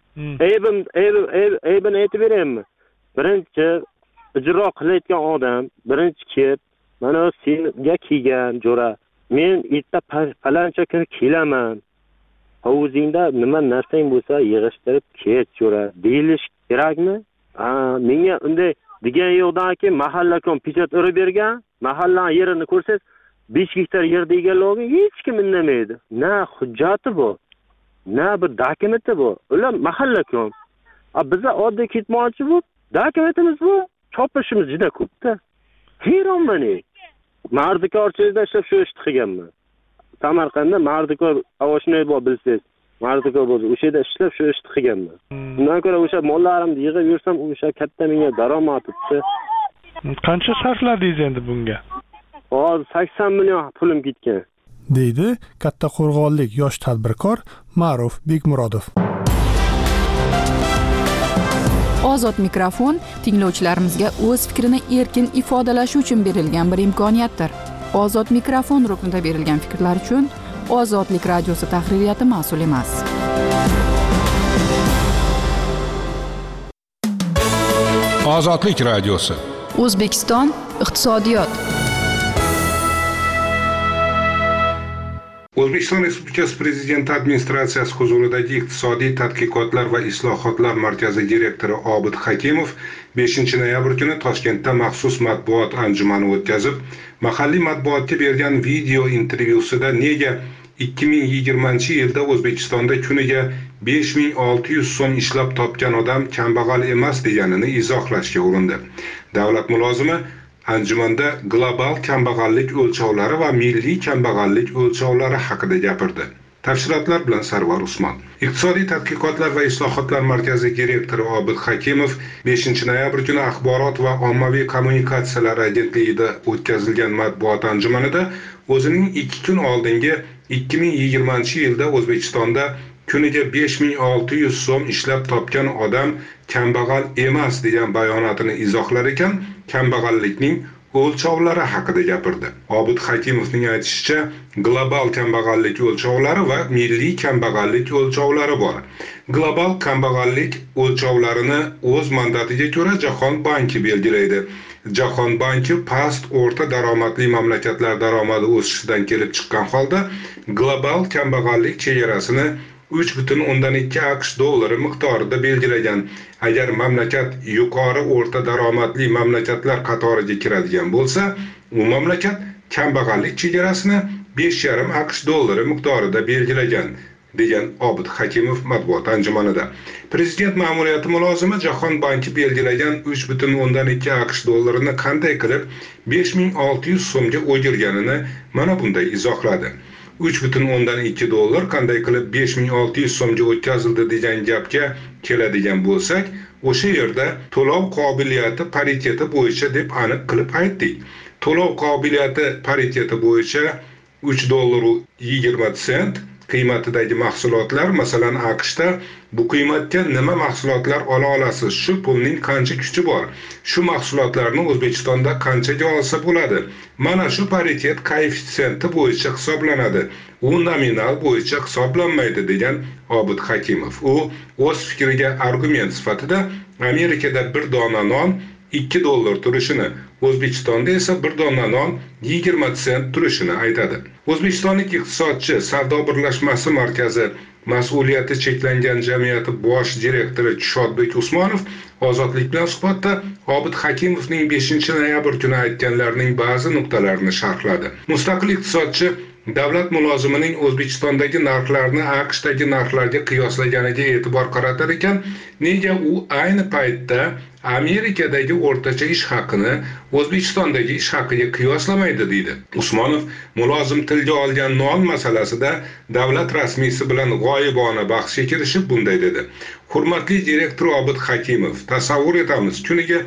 Aybini aytib beraymi? Birinchi ijro qilayotgan odam, birinchi kelib, mana senga kelgan jo'ra, men erta falancha kuni kelaman. Hovuzingda nima narsang bo'lsa yig'ishtirib ket jo'ra, deyilish kerakmi? Menga unday degan yo'qdanki, mahallakom pechat urib bergan, mahallaning yerini ko'rsangiz 5 gektar yerda egallagan hech kim indamaydi. Na hujjati bor, na bir dokumenti bor. Ular mahallakom. Bizlar oddiy ketmoqchi bu, dokumentimiz bor, chopishimiz juda ko'p-da. Hayronman. Mardikorchilikda ishlab shu ishni qilganman. Samarqandda mardikor avoshnay bor bilsangiz. Mardikor bo'ldi. O'sha yerda ishlab shu ishni qilganman. Undan ko'ra o'sha mollarimni yig'ib yursam, o'sha katta menga daromad etdi. Qancha sarfladingiz endi bunga? Hozir 80 million pulim ketgan. deydi Kattaqo'rg'onlik yosh tadbirkor Ma'ruf Bekmurodov. Ozod mikrofon tinglovchilarimizga o'z fikrini erkin ifodalashi uchun berilgan bir imkoniyatdir. Ozod mikrofon ruknida berilgan fikrlar uchun Ozodlik radiosi tahririyati mas'ul emas. Ozodlik radiosi. O'zbekiston iqtisodiyot. O'zbekiston Respublikasi Prezidenti administratsiyasi huzuridagi Iqtisodiy tadqiqotlar va islohotlar markazi direktori Obid Hakimov 5-noyabr kuni Toshkentda maxsus matbuot anjumani o'tkazib, mahalliy matbuotga bergan video intervyusida nega 2020-yilda O'zbekistonda kuniga 5600 so'm ishlab topgan odam kambag'al emas deganini izohlashga urindi. Davlat mulozimi anjumanda global kambag'allik o'lchovlari va milliy kambag'allik o'lchovlari haqida gapirdi. Tafsilotlar bilan Sarvar Usmon. Iqtisodiy tadqiqotlar va islohotlar markazi direktori Obid Hakimov 5-noyabr kuni Axborot va ommaviy kommunikatsiyalar agentligida o'tkazilgan matbuot anjumanida o'zining 2 kun oldingi 2020-yilda O'zbekistonda kuniga 5600 so'm ishlab topgan odam kambag'al emas degan bayonotini izohlar ekan, kambag'allikning o'lchovlari haqida gapirdi. Obid Hakimovning aytishicha, global kambag'allik o'lchovlari va milliy kambag'allik o'lchovlari bor. Global kambag'allik o'lchovlarini o'z mandatiga ko'ra Jahon banki belgilaydi. Jahon banki past o'rta daromadli mamlakatlar daromadi o'sishidan kelib chiqqan holda global kambag'allik chegarasini 3,2 AQSh dollari miqdorida belgilagan. Agar mamlakat yuqori o'rta daromadli mamlakatlar qatoriga kiradigan bo'lsa, u mamlakat kambag'allik chegarasini 5,5 AQSh dollari miqdorida belgilagan, degan Obid Hakimov matbuot anjumanida. Prezident ma'muriyati mulozimi Jahon banki belgilagan 3,2 AQSh dollarini qanday qilib 5600 so'mga o'girganini mana bunday izohladi. 3,2 dollar qanday qilib 5600 so'mga o'tkazildi degan gapga keladigan bo'lsak, o'sha yerda to'lov qobiliyati pariteti bo'yicha deb aniq qilib aytdik. To'lov qobiliyati pariteti bo'yicha 3 dollar 20 sent qiymatidagi mahsulotlar, masalan AQShda bu qiymatga nima mahsulotlar ola olasiz? Shu pulning qancha kuchi bor? Shu mahsulotlarni O'zbekistonda qanchaga olsa bo'ladi? Mana shu paritet koeffitsiyenti bo'yicha hisoblanadi. U nominal bo'yicha hisoblanmaydi, degan Obid Hakimov. U o'z fikriga argument sifatida Amerikada bir dona non 2 dollar turishini, O'zbekistonda esa bir dona non 20 sent turishini aytadi. O'zbekistonlik iqtisodchi Savdo birlashmasi markazi mas'uliyati cheklangan jamiyati bosh direktori Shodbek Usmonov Ozodlik bilan suhbatda Obid Hakimovning 5-noyabr kuni aytganlarining ba'zi nuqtalarini sharhladi. Mustaqil iqtisodchi davlat mulozimining O'zbekistondagi narxlarni AQShdagi narxlarga qiyoslaganiga e'tibor qaratar ekan, nega u ayni paytda Amerikadagi o'rtacha ish haqini O'zbekistondagi ish haqiga qiyoslamaydi, deydi. Usmonov mulozim tilga olgan non masalasida davlat rasmiysi bilan g'oyibona bahsga kirishib bunday dedi. Hurmatli direktor Obid Hakimov, tasavvur etamiz, kuniga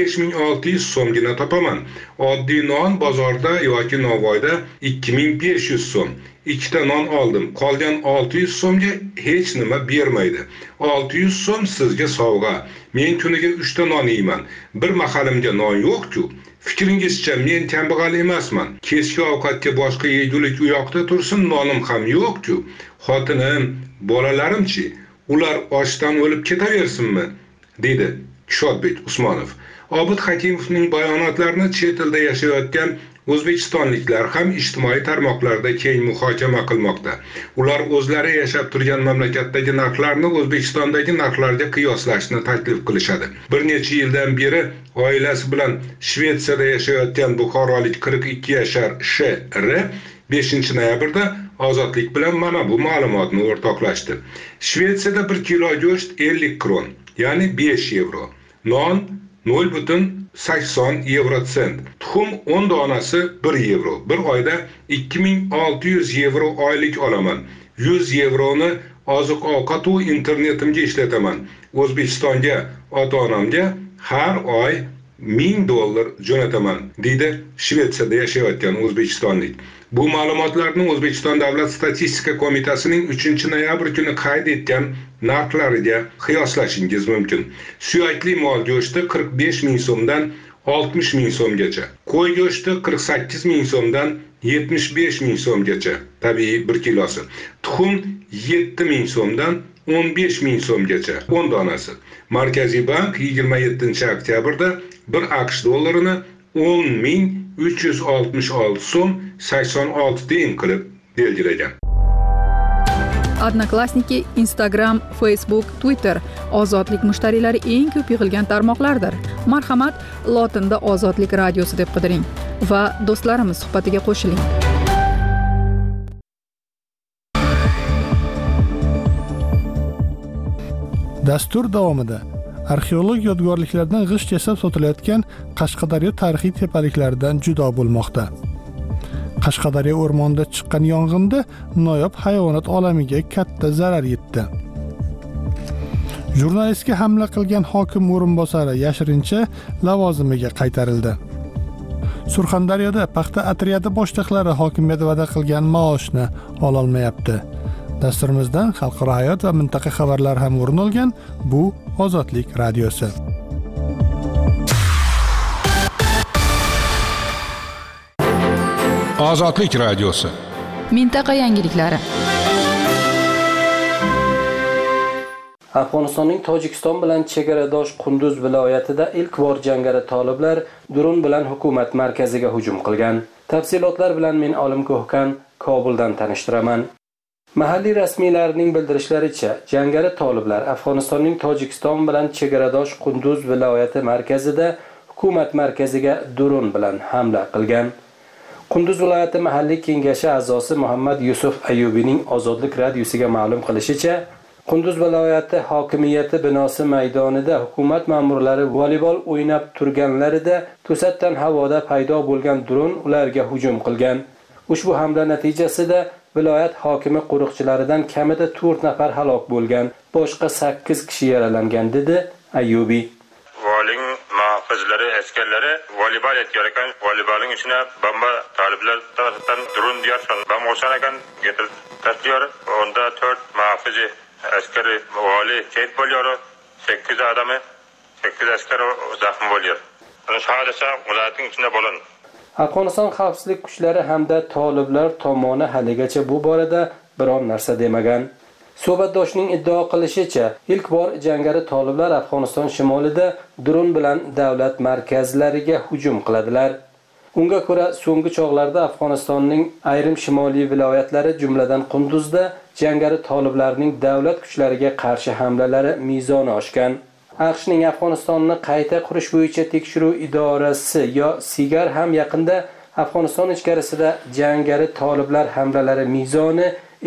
5600 so'mgina topaman. Oddiy non bozorda yoki Navoiyda 2500 so'm. 2 ta non oldim. Qolgan 600 so'mga hech nima bermaydi. 600 so'm sizga sovg'a. Men kuniga 3 ta non yeyman. Bir mahalimga non yo'q-ku. Fikringizcha men kambag'al emasman. Kechki ovqatga boshqa yegulik u yoqda tursin, nonim ham yo'q-ku. Xotinim, bolalarimchi, ular ochdan o'lib ketaversinmi? dedi Shodbek Usmonov. Obid Hakimovning bayonotlarini chet elda yashayotgan o'zbekistonliklar ham ijtimoiy tarmoqlarda keng muhokama qilmoqda. Ular o'zlari yashab turgan mamlakatdagi narxlarni O'zbekistondagi narxlarga qiyoslashni taklif qilishadi. Bir necha yildan beri oilasi bilan Shvetsiyada yashayotgan buxorolik 42 yashar Sh.R. 5-noyabrda Ozodlik bilan mana bu ma'lumotni o'rtoqlashdi. Shvetsiyada 1 kilo go'sht 50 kron, ya'ni 5 yevro. Non 0,80 yevro sent. Tuxum 10 donasi 1 yevro. Bir oyda 2600 yevro oylik olaman. 100 yevroni oziq-ovqat va internetimga ishlataman. O'zbekistonga ota-onamga har oy 1000 dollar jo'nataman, deydi Shvetsiyada yashayotgan o'zbekistonlik. Bu ma'lumotlarni O'zbekiston Davlat statistika qo'mitasining 3-noyabr kuni qayd etgan narxlariga qiyoslashingiz mumkin. Suyakli mol go'shti 45 ming so'mdan 60 ming so'mgacha. Qo'y go'shti 48 ming so'mdan 75 ming so'mgacha, tabiiy 1 kilosi. Tuxum 7 ming so'mdan 15 ming so'mgacha 10 donasi. Markaziy bank 27 oktyabrda 1 AQSh dollarini 10.366 so'm 86 tiyin qilib belgilagan. Odnoklassniki, Instagram, Facebook, Twitter ozodlik mushtariylari eng ko'p yig'ilgan tarmoqlardir. Marhamat, lotinda Ozodlik radiosi deb qidiring va do'stlarimiz suhbatiga qo'shiling. Dastur davomida arxeolog yodgorliklardan g'isht yasab sotilayotgan Qashqadaryo tarixiy tepaliklaridan judo bo'lmoqda. Qashqadaryo o'rmonida chiqqan yong'inda noyob hayvonot olamiga katta zarar yetdi. Jurnalistga hamla qilgan hokim o'rinbosari yashirincha lavozimiga qaytarildi. Surxondaryoda paxta otryadi boshliqlari hokimiyat va'da qilgan maoshni ololmayapti. Dasturimizdan xalqaro hayot va mintaqa xabarlari ham o'rin olgan bu Ozodlik radiosi. Ozodlik radiosi. Mintaqa yangiliklari. Afg'onistonning Tojikiston bilan chegaradosh Qunduz viloyatida ilk bor jangari toliblar dron bilan hukumat markaziga hujum qilgan. Tafsilotlar bilan men Olim Ko'hkan Kobuldan tanishtiraman. Mahalliy rasmiylarning bildirishlaricha, jangari toliblar Afg'onistonning Tojikiston bilan chegaradosh Qunduz viloyati markazida hukumat markaziga dron bilan hamla qilgan. Qunduz viloyati mahalliy kengashi a'zosi Muhammad Yusuf Ayyubining Ozodlik radiosiga ma'lum qilishicha, Qunduz viloyati hokimiyati binosi maydonida hukumat ma'murlari voleybol o'ynab turganlarida to'satdan havoda paydo bo'lgan dron ularga hujum qilgan. Ushbu hamla natijasida viloyat hokimi qo'riqchilaridan kamida 4 nafar halok bo'lgan, boshqa 8 kishi yaralangan dedi Ayyubi. Voling muhofizlari, askarlari voleybol etgan ekan, voleybolning ichine bomba taliblar tarafından dron diyorsan, bomba olsan ekan, getirib tashlıyor. Onda 4 muhofizi askari vali şehit oluyor, 8 adamı, 8 askar zaxm oluyor. Shahadasa viloyatning ichida bo'lan. Afg'oniston xavfsizlik kuchlari hamda toliblar tomoni haligacha bu borada biron narsa demagan. Suhbatdoshning iddao qilishicha, ilk bor jangari toliblar Afg'oniston shimolida dron bilan davlat markazlariga hujum qiladilar. Unga ko'ra, so'nggi chog'larda Afg'onistonning ayrim shimoliy viloyatlari, jumladan Qunduzda jangari toliblarning davlat kuchlariga qarshi hamlalari mezoni oshgan. AQShning Afg'onistonni qayta qurish bo'yicha tekshiruv idorasi yo SIGAR ham yaqinda Afg'oniston ichkarisida jangari toliblar hamlalari mezoni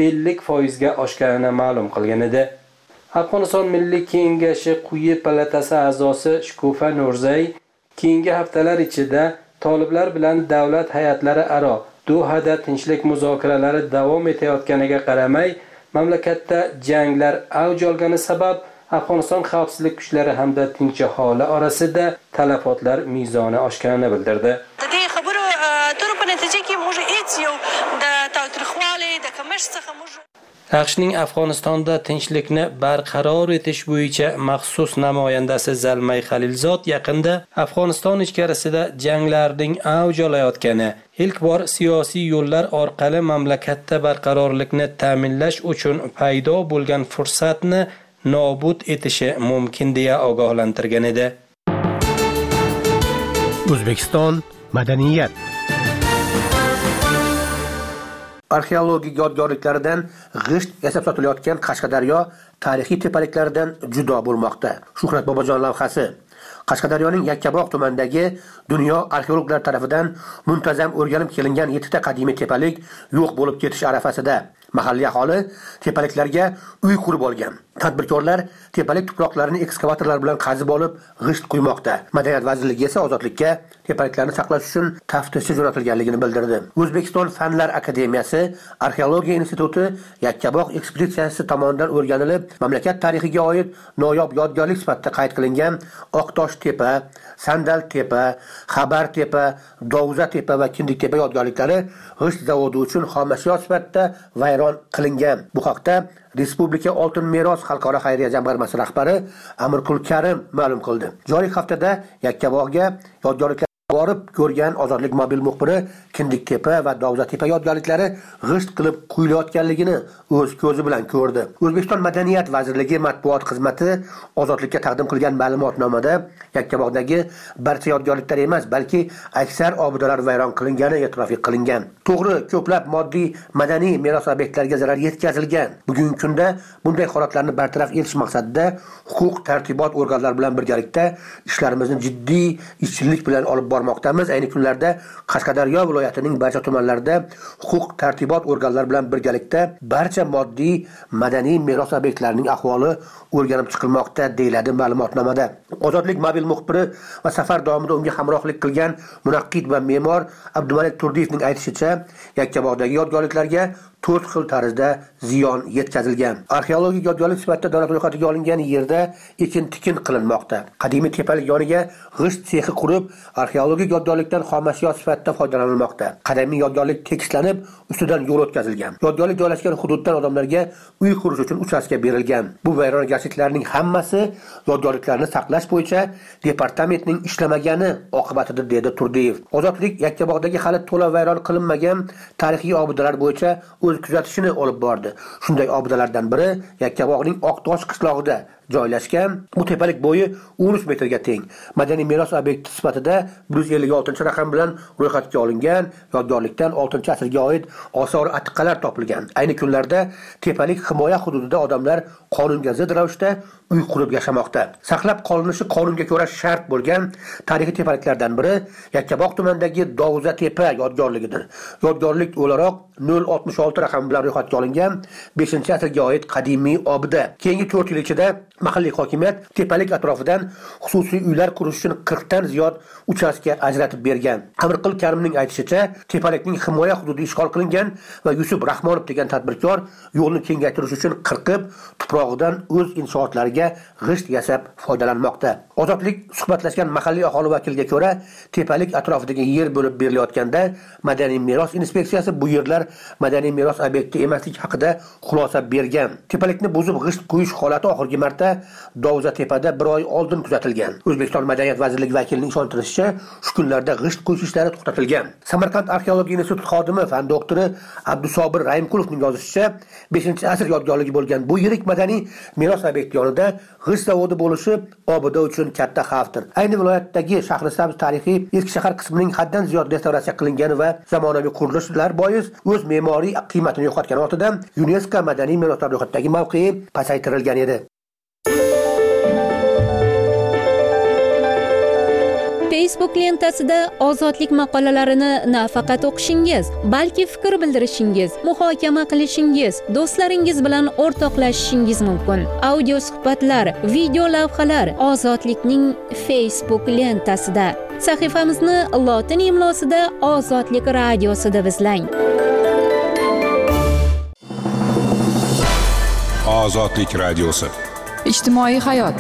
50% ga oshganini ma'lum qilgan edi. Afg'oniston Milliy kengashi quyi palatasi a'zosi Shkufa Nurzay keyingi haftalar ichida toliblar bilan davlat hayatlari aro Dohada tinchlik muzokaralari davom etayotganiga qaramay, mamlakatda janglar avj olgani sabab Afg'oniston xavfsizlik kuchlari hamda tinch aholi orasida talafotlar mezoni oshganini bildirdi. AQShning Afg'onistonda tinchlikni barqaror etish bo'yicha maxsus namoyandasi Zalmay Xalilzod yaqinda Afg'oniston ichkarisida janglarning avj olayotgani, ilk bor siyosiy yo'llar orqali mamlakatda barqarorlikni ta'minlash uchun paydo bo'lgan fursatni nobud etishi mumkin deya ogohlantirgan edi. O'zbekiston madaniyat. Arxeologik yodgorliklaridan g'isht yasab sotilayotgan Qashqadaryo tarixiy tepaliklaridan judo bo'lmoqda. Shuhrat Bobojon lavhasi. Qashqadaryoning Yakkabog' tumanidagi dunyo arxeologlar tomonidan muntazam o'rganib kelingan 7 ta qadimiy tepalik yo'q bo'lib ketish arafasida. Mahalliy aholi tepaliklarga uy qurib olgan. Tadbirkorlar tepalik tuproqlarini ekskavatorlar bilan qazib olib g'isht quymoqda. Madaniyat vazirligi esa ozodlikka tepaliklarni saqlash uchun taftishga jo'natilganligini bildirdi. O'zbekiston Fanlar akademiyasi Arxeologiya instituti Yakkabog' ekspeditsiyasi tomonidan o'rganilib, mamlakat tarixiga oid noyob yodgorlik sifatida qayd qilingan Oqtosh tepa, Sandal tepa, Xabar tepa, Dovza tepa va Kindik tepa yodgorliklari g'isht zavodi uchun xomashyo sifatida vayron qilingan. Bu haqda Respublika Oltin meros xalqaro xayriya jamg'armasi rahbari Amirqul Karim ma'lum qildi. Joriy haftada Yakkabog'ga yodgorliklar borib ko'rgan Ozodlik mobil muxbiri Kindiktepa va Dovzatepa yodgorliklari g'isht qilib quyilayotganligini o'z ko'zi bilan ko'rdi. O'zbekiston Madaniyat vazirligi matbuot xizmati Ozodlikka taqdim qilgan ma'lumotnomada Yakkabog'dagi barcha yodgorliklar emas, balki aksar obidalar vayron qilingani e'tirof qilingan. To'g'ri, ko'plab moddiy madaniy meros obyektlariga zarar yetkazilgan. Bugungi kunda bunday holatlarni bartaraf etish maqsadida huquq tartibot organlari bilan birgalikda ishlarimizni jiddiy ishchilik bilan olib bormoqdamiz. Ayni kunlarda Qashqadaryo viloyatining barcha tumanlarida huquq tartibot organlari bilan birgalikda barcha moddiy madaniy meros obyektlarining ahvoli o'rganib chiqilmoqda, deyiladi ma'lumotnomada. Ozodlik mobil muxbiri va safar davomida unga hamrohlik qilgan munaqqid va me'mor Abdumalik Turdiyevning aytishicha, Yakkabog'dagi yodgorliklarga 4 xil tarzda ziyon yetkazilgan. Arxeologik yodgorlik sifatida davlat ro'yxatiga olingan yerda ekin-tikin qilinmoqda. Qadimiy tepalik yoniga g'isht sexi qurib, arxeologik yodgorlikdan xomashyo sifatida foydalanilmoqda. Qadimiy yodgorlik tekislanib, ustidan yo'l o'tkazilgan. Yodgorlik joylashgan hududdan odamlarga uy qurish uchun uchastka berilgan. Bu vayronagarchiliklarning hammasi yodgorliklarni saqlash bo'yicha departamentning ishlamagani oqibatidir, dedi Turdiyev. Ozodlik Yakkabog'dagi hali to'la vayron qilinmagan tarixiy obidalar bo'yicha kuzatishini olib bordi. Shunday obidalardan biri Yakkabog'ning Oqtosh qishlog'ida joylashgan. Bu tepalik bo'yi 13 metrga teng. Madaniy meros obyekti sifatida 156-raqam bilan ro'yxatga olingan. Yodgorlikdan 6-asrga oid osor atiqalar topilgan. Ayni kunlarda tepalik himoya hududida odamlar qonunga zid ravishda uy qurib yashamoqda. Saqlab qolinishi qonunga ko'ra shart bo'lgan tarixiy tepaliklardan biri Yakkabog' tumanidagi Dovzatepa yodgorligidir. Yodgorlik o'laroq 066 raqam bilan ro'yxatga olingan 5-asrga oid qadimiy obida. Keyingi 4 yil ichida mahalliy hokimiyat tepalik atrofidan xususiy uylar qurish uchun 40 dan ziyod uchastka ajratib bergan. Amirqul Karimning aytishicha, tepalikning himoya hududi ishg'ol qilingan va Yusuf Rahmonov degan tadbirkor yo'lni kengaytirish uchun qirqib, tuprog'idan o'z inshootlariga g'isht yasab foydalanmoqda. Ozodlik suhbatlashgan mahalliy aholi vakiliga ko'ra, tepalik atrofidagi yer bo'lib berilayotganda Madaniy meros inspeksiyasi bu yerlar madaniy meros obyekti emasligi haqida xulosa bergan. Tepalikni buzib g'isht qo'yish holati oxirgi marta Dovzatepada 1 oy oldin kuzatilgan. O'zbekiston Madaniyat vazirligi vakilining ishontirishicha, shu kunlarda g'isht qo'yish ishlari to'xtatilgan. Samarqand arxeologiya instituti xodimi fan doktori Abdusobir Raimqulovning yozishicha, 5-asr yodgorligi bo'lgan bu yirik madaniy meros obyekti yonida g'isht zavodi bo'lishi obida uchun katta xavfdir. Ayni viloyatdagi Shahrisabz tarixiy eski shahar qismining haddan ziyod restavratsiya qilingani va zamonaviy qurilishlar bois o'z me'moriy qiymatini yo'qotgani ortidan UNESCO madaniy meroslar ro'yxatidagi mavqei pasaytirilgan edi. Facebook lentasida ozodlik maqolalarini nafaqat o'qishingiz, balki fikr bildirishingiz, muhokama qilishingiz, do'stlaringiz bilan o'rtoqlashishingiz mumkin. Audio suhbatlar, video lavhalar Ozodlikning Facebook lentasida. Sahifamizni lotin imlosida Ozodlik radiosida izlang. Ozodlik radiosi. Ijtimoiy hayot.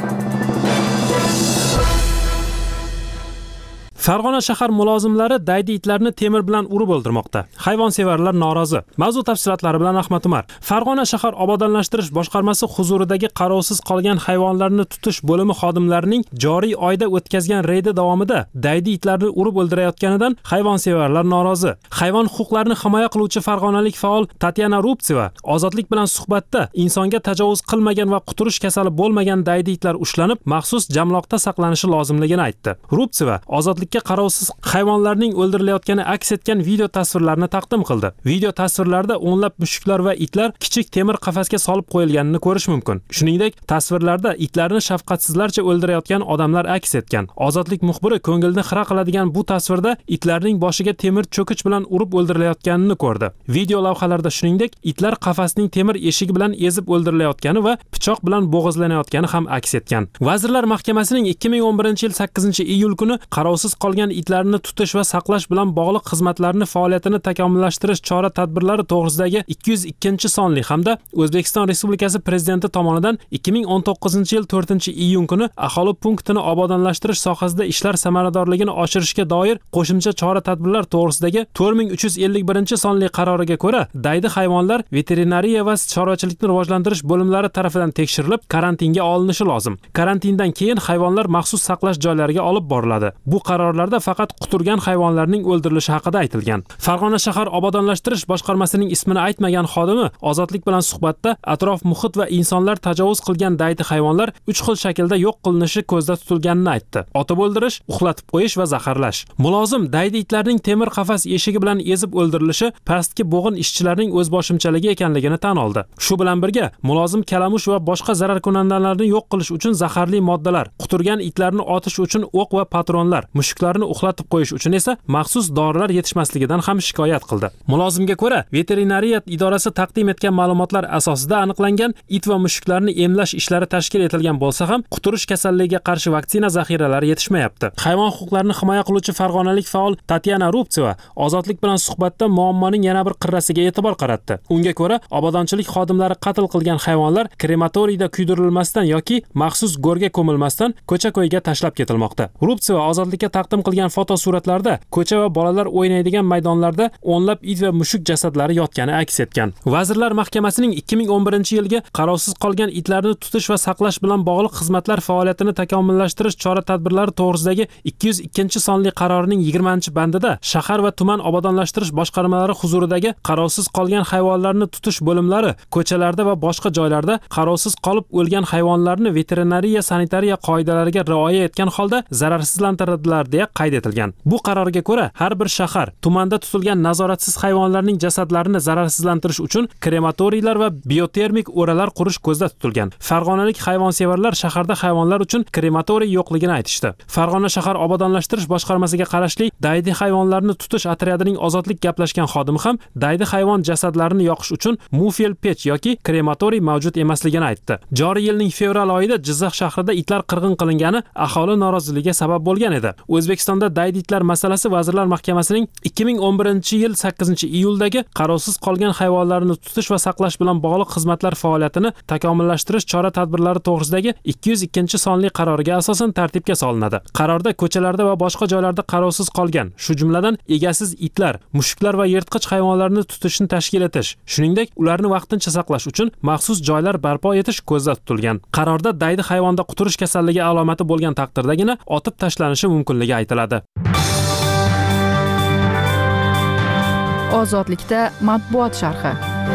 Farg'ona shahar mulozimlari daydi itlarni temir bilan urib o'ldirmoqda. Hayvonsevarlar norozi. Mavzu tafsilotlari bilan Ahmad Umar. Farg'ona shahar obodonlashtirish boshqarmasi huzuridagi qarovsiz qolgan hayvonlarni tutish bo'limi xodimlarining joriy oyda o'tkazgan reydi davomida daydi itlarni urib o'ldirayotganidan hayvonsevarlar norozi. Hayvon huquqlarini himoya qiluvchi farg'onalik faol Tatyana Rubtseva ozodlik bilan suhbatda insonga tajovuz qilmagan va quturish kasali bo'lmagan daydi itlar ushlanib, maxsus jamloqda saqlanishi lozimligini aytdi. Rubtseva ozodlik qarovsiz hayvonlarning o'ldirilayotgani aks etgan video tasvirlarni taqdim qildi. Video tasvirlarda o'nlab mushuklar va itlar kichik temir qafasga solib qo'yilganini ko'rish mumkin. Shuningdek, tasvirlarda itlarni shafqatsizlarcha o'ldirayotgan odamlar aks etgan. Ozodlik muxbiri ko'ngilni xira qiladigan bu tasvirda itlarning boshiga temir cho'kich bilan urib o'ldirilayotganini ko'rdi. Video lavhalarda shuningdek, itlar qafasning temir eshigi bilan ezib o'ldirilayotgani va pichoq bilan bo'g'izlanayotgani ham aks etgan. Vazirlar Mahkamasining 2011-yil 8-iyul kuni qarovsiz qolgan itlarni tutish va saqlash bilan bog'liq xizmatlarni faoliyatini takomillashtirish chora-tadbirlari to'g'risidagi 202-sonli hamda O'zbekiston Respublikasi Prezidenti tomonidan 2019-yil 4-iyun kuni aholi punktini obodonlashtirish sohasida ishlar samaradorligini oshirishga doir qo'shimcha chora-tadbirlar to'g'risidagi 4351-sonli qaroriga ko'ra, daydi hayvonlar veterinariya va chorvachilikni rivojlantirish bo'limlari tomonidan tekshirilib, karantinga olinishi lozim. Karantindan keyin hayvonlar maxsus saqlash joylariga olib boriladi. Bu qaror qarorlarda faqat quturgan hayvonlarning o'ldirilishi haqida aytilgan. Farg'ona shahar obodonlashtirish boshqarmasining ismini aytmagan xodimi Ozodlik bilan suhbatda atrof muhit va insonlar tajovuz qilgan daydi hayvonlar 3 xil shaklda yo'q qilinishi ko'zda tutilganini aytdi. Otib o'ldirish, uxlatib qo'yish va zaharlash. Mulozim daydi itlarning temir qafas eshigi bilan ezib o'ldirilishi pastki bo'g'in ishchilarning o'zboshimchaligi ekanligini tan oldi. Shu bilan birga mulozim kalamush va boshqa zararkunandalarni yo'q qilish uchun zaharli moddalar, quturgan itlarni otish uchun o'q va patronlar, mushuklarni uxlatib qo'yish uchun esa maxsus dorilar yetishmasligidan ham shikoyat qildi. Mulozimga ko'ra, veterinariya idorasi taqdim etgan ma'lumotlar asosida aniqlangan it va mushuklarni emlash ishlari tashkil etilgan bo'lsa ham, quturish kasalligiga qarshi vaksina zaxiralari yetishmayapti. Hayvon huquqlarini himoya qiluvchi farg'onalik faol Tatyana Rubtseva Ozodlik bilan suhbatda muammoning yana bir qirrasiga e'tibor qaratdi. Unga ko'ra, obodonchilik xodimlari qatl qilgan hayvonlar krematoriyda kuydirilmasdan yoki maxsus go'rga ko'milmasdan ko'cha-ko'yga tashlab ketilmoqda. Rubtseva Ozodlikka taqdim qilgan fotosuratlarda ko'cha va bolalar o'ynaydigan maydonlarda o'nlab it va mushuk jasadlari yotgani aks etgan. Vazirlar Mahkamasining 2011-yilgi qarovsiz qolgan itlarni tutish va saqlash bilan bog'liq xizmatlar faoliyatini takomillashtirish chora-tadbirlari to'g'risidagi 202-sonli qarorining 20-bandida shahar va tuman obodonlashtirish boshqarmalari huzuridagi qarovsiz qolgan hayvonlarni tutish bo'limlari ko'chalarda va boshqa joylarda qarovsiz qolib o'lgan hayvonlarni veterinariya sanitariya qoidalariga rioya etgan holda zararsizlantiradilar deya qayd etilgan. Bu qarorga ko'ra, har bir shahar tumanda tutilgan nazoratsiz hayvonlarning jasadlarini zararsizlantirish uchun krematoriylar va biotermik o'ralar qurish ko'zda tutilgan. Farg'onalik hayvonsevarlar shaharda hayvonlar uchun krematoriy yo'qligini aytishdi. Farg'ona shahar obodonlashtirish boshqarmasiga qarashli daydi hayvonlarni tutish otryadining Ozodlik gaplashgan xodimi ham daydi hayvon jasadlarini yoqish uchun mufel pech yoki krematoriy mavjud emasligini aytdi. Joriy yilning fevral oyida Jizzax shahrida itlar qirg'in qilingani aholi noroziligiga sabab bo'lgan edi. O'zbekistonda daydi itlar masalasi Vazirlar Mahkamasining 2011-yil 8-iyuldagi qarovsiz qolgan hayvonlarni tutish va saqlash bilan bog'liq xizmatlar faoliyatini takomillashtirish chora-tadbirlari to'g'risidagi 202-sonli qaroriga asosan tartibga solinadi. Qarorda ko'chalarda va boshqa joylarda qarovsiz qolgan, shu jumladan egasiz itlar, mushuklar va yirtqich hayvonlarni tutishni tashkil etish, shuningdek ularni vaqtincha saqlash uchun maxsus joylar barpo etish ko'zda tutilgan. Qarorda daydi hayvonda quturish kasalligi alomati bo'lgan taqdirdagina otib tashlanishi mumkinligi aytiladi. Ozodlikda matbuot sharhi.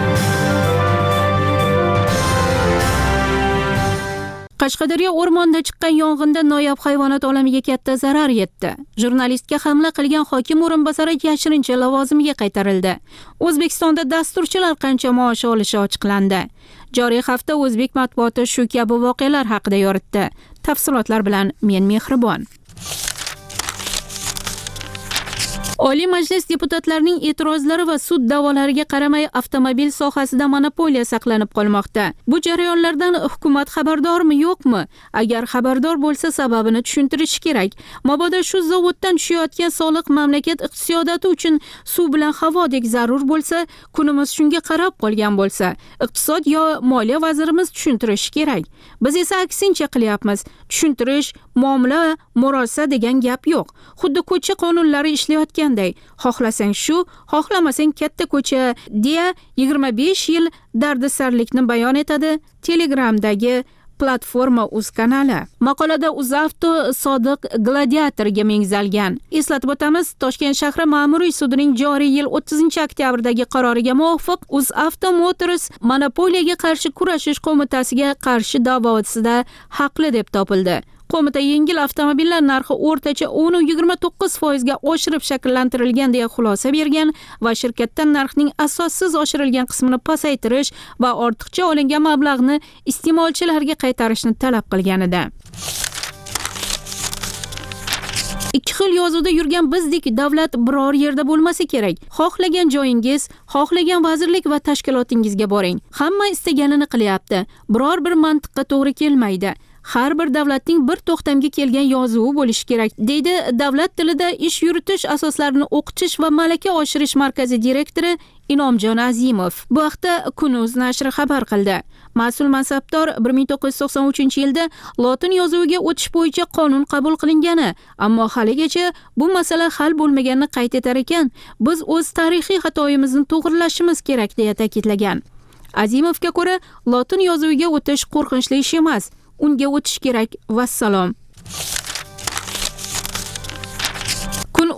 Qashqadaryo o'rmonida chiqqan yong'inda noyob hayvonot olamiga katta zarar yetdi. Jurnalistga hamla qilgan hokim o'rinbosari yashirincha lavozimiga qaytarildi. O'zbekistonda dasturchilar qancha maosh olishi ochiqlandi. Joriy hafta o'zbek matbuoti shu kabi voqealar haqida yoritdi. Tafsilotlar bilan men Mehribon. Oliy Majlis deputatlarining e'tirozlari va sud da'volariga qaramay avtomobil sohasida monopoliya saqlanib qolmoqda. Bu jarayonlardan hukumat xabardormi, yo'qmi? Agar xabardor bo'lsa, sababini tushuntirishi kerak. Mabodo shu zavoddan tushayotgan soliq mamlakat iqtisodiyoti uchun suv bilan havodek zarur bo'lsa, kunimiz shunga qarab qolgan bo'lsa, iqtisod yo moliya vazirimiz tushuntirishi kerak. Biz esa aksincha qilyapmiz. Tushuntirish, muomala, murosa degan gap yo'q. Xuddi ko'cha qonunlari ishlayotgan xohlasang shu, xohlamasang katta ko'cha deya 25 yil dardisarlikni bayon etadi Telegramdagi platforma uz kanali. Maqolada UzAvto Sodiq Gladiatorga mengzalgan. Eslatib o'tamiz, Toshkent shahri ma'muriy sudining joriy yil 30-oktyabrdagi qaroriga muvofiq UzAvto Motors monopoliyaga qarshi kurashish qo'mitasiga qarshi da'vosida haqli deb topildi. Qo'mita yengil avtomobillar narxi o'rtacha 10-29% ga oshirib shakllantirilgan deya xulosa bergan va shirkatdan narxning asossiz oshirilgan qismini pasaytirish va ortiqcha olingan mablag'ni iste'molchilarga qaytarishni talab qilgan edi. Ikki xil yozuvda yurgan bizdek davlat biror yerda bo'lmasa kerak. Xohlagan joyingiz, xohlagan vazirlik va tashkilotingizga boring. Hamma istaganini qilyapti. Biror bir mantiqqa to'g'ri kelmaydi. Har bir davlatning bir to'xtamga kelgan yozuvi bo'lishi kerak, deydi Davlat tilida ish yuritish asoslarini o'qitish va malaka oshirish markazi direktori Inomjon Azimov. Bu haqda Kun.uz nashri xabar qildi. Mas'ul mansabdor 1993-yilda lotin yozuviga o'tish bo'yicha qonun qabul qilingani, ammo haligacha bu masala hal bo'lmaganini qayd etar ekan, biz o'z tarixiy xatoyimizni to'g'rilashimiz kerak deya ta'kidlagan. Azimovga ko'ra, lotin yozuviga o'tish qo'rqinchli ish emas. Unga o'tish kerak. Vassalom.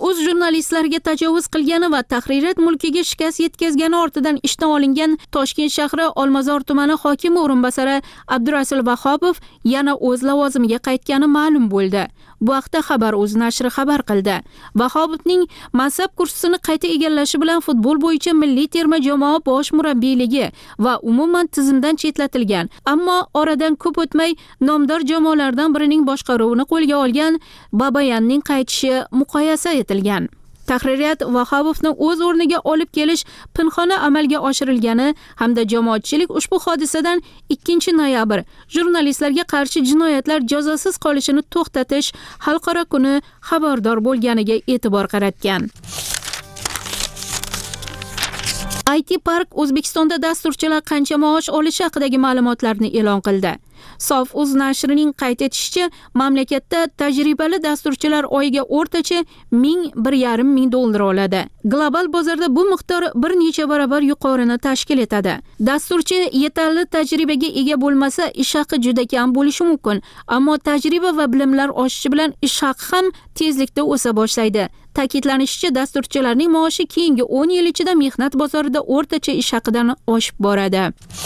o'z jurnalistlariga tajovuz qilgani va tahririyat mulkiga shikast yetkazgani ortidan ishdan olingan Toshkent shahri Olmazor tumani hokimi o'rinbosari Abdurasul Vahobov yana o'z lavozimiga qaytgani ma'lum bo'ldi. Bu haqda Xabar.uz nashri xabar qildi. Vahobovning mansab kursisini qayta egallashi bilan futbol bo'yicha milliy terma jamoa bosh murabbiyligi va umuman tizimdan chetlatilgan. Ammo oradan ko'p o'tmay nomdor jamoalardan birining boshqaruvini qo'lga olgan Babayanning qaytishi muqoyasa etilgan. Tahririyat Vahobovni o'z o'rniga olib kelish pinhona amalga oshirilgani hamda jamoatchilik ushbu hodisadan 2 noyabr jurnalistlarga qarshi jinoyatlar jazosiz qolishini to'xtatish xalqaro kuni xabardor bo'lganiga e'tibor qaratgan. IT Park O'zbekistonda dasturchilar qancha maosh olishi haqidagi ma'lumotlarni e'lon qildi. Sof.uz nashrining qayd etishicha, mamlakatda tajribali dasturchilar oyiga o'rtacha $1,500 oladi. Global bozorda bu miqdor bir necha barobar yuqorini tashkil etadi. Dasturchi yetarli tajribaga ega bo'lmasa, ish haqi juda kam bo'lishi mumkin, ammo tajriba va bilimlar oshishi bilan ish haqi ham tezlikda o'sa boshlaydi. Ta'kidlanishicha, dasturchilarning maoshi keyingi 10 yil ichida mehnat bozorida o'rtacha ish haqidan oshib boradi.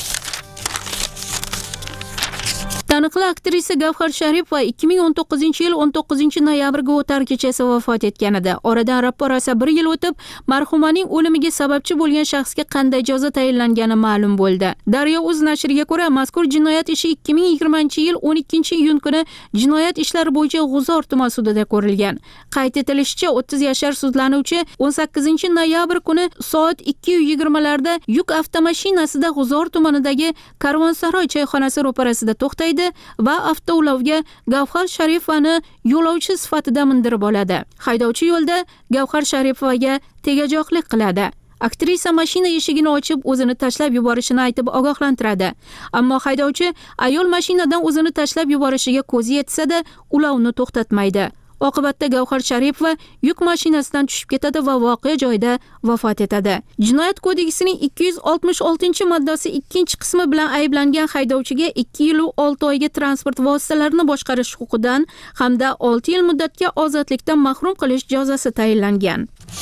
Taniqli aktrisa Gavhar Sharipova 2019-yil 19-noyabrga o'tar kechasi vafot etgan edi. Oradan rapporasa 1 yil o'tib, marhumaning o'limiga sababchi bo'lgan shaxsga qanday jazo tayinlangani ma'lum bo'ldi. Daryo.uz nashriga ko'ra, mazkur jinoyat ishi 2020-yil 12-iyun kuni jinoyat ishlari bo'yicha G'uzor tuman sudida ko'rilgan. Qayd etilishicha, 30 yashar sudlanuvchi 18-noyabr kuni soat 2:20larda yuk avtomashinasida G'uzor tumanidagi Karvonsaroy choyxonasi ro'parasida to'xtaydi va avtoulovga Gavhar Sharipovani yo'lovchi sifatida mindirib oladi. Haydovchi yo'lda Gavhar Sharipovaga tegajoqlik qiladi. Aktrisa mashina eshigini ochib, o'zini tashlab yuborishini aytib ogohlantiradi. Ammo haydovchi ayol mashinadan o'zini tashlab yuborishiga ko'zi yetsa-da, ulovni to'xtatmaydi. Oqibatda Gavhar Sharipova yuk mashinasidan tushib ketadi va voqea joyida vafot etadi. Jinoyat kodeksining 266-moddasi 2-qismi bilan ayblangan haydovchiga 2 yil va 6 oyga transport vositalarini boshqarish huquqidan hamda 6 yil muddatga ozodlikdan mahrum qilish jazosi tayinlangan.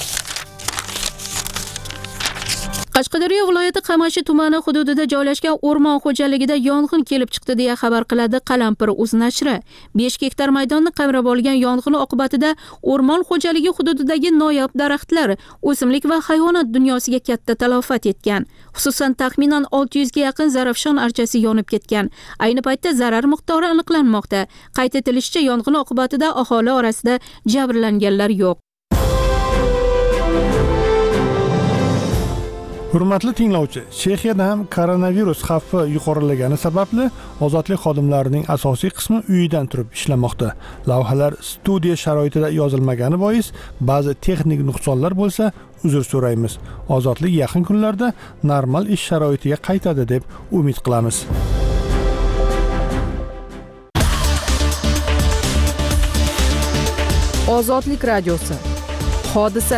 Qashqadaryo viloyati Qamashi tumani hududida joylashgan o'rmon xo'jaligida yong'in kelib chiqdi deya xabar qiladi Qalampir.uz nashri. 5 gektar maydonni qamrab olgan yong'in oqibatida o'rmon xo'jaligi hududidagi noyob daraxtlar, o'simlik va hayvonot dunyosiga katta talofat yetgan. Xususan, taxminan 600 ga yaqin zarafshon archasi yonib ketgan. Ayni paytda zarar miqdori aniqlanmoqda. Qayd etilishicha, yong'in oqibatida aholi orasida jabrlanganlar yo'q. Hurmatli tinglovchi, Chexiyada ham koronavirus xavfi yuqorilagani sababli ozodlik xodimlarining asosiy qismi uyidan turib ishlamoqda. Lavhalar studiya sharoitida yozilmagani bois ba'zi texnik nuqsonlar bo'lsa, uzr so'raymiz. Ozodlik yaqin kunlarda normal ish sharoitiga qaytadi deb umid qilamiz. Ozodlik radiosi. Hodisa.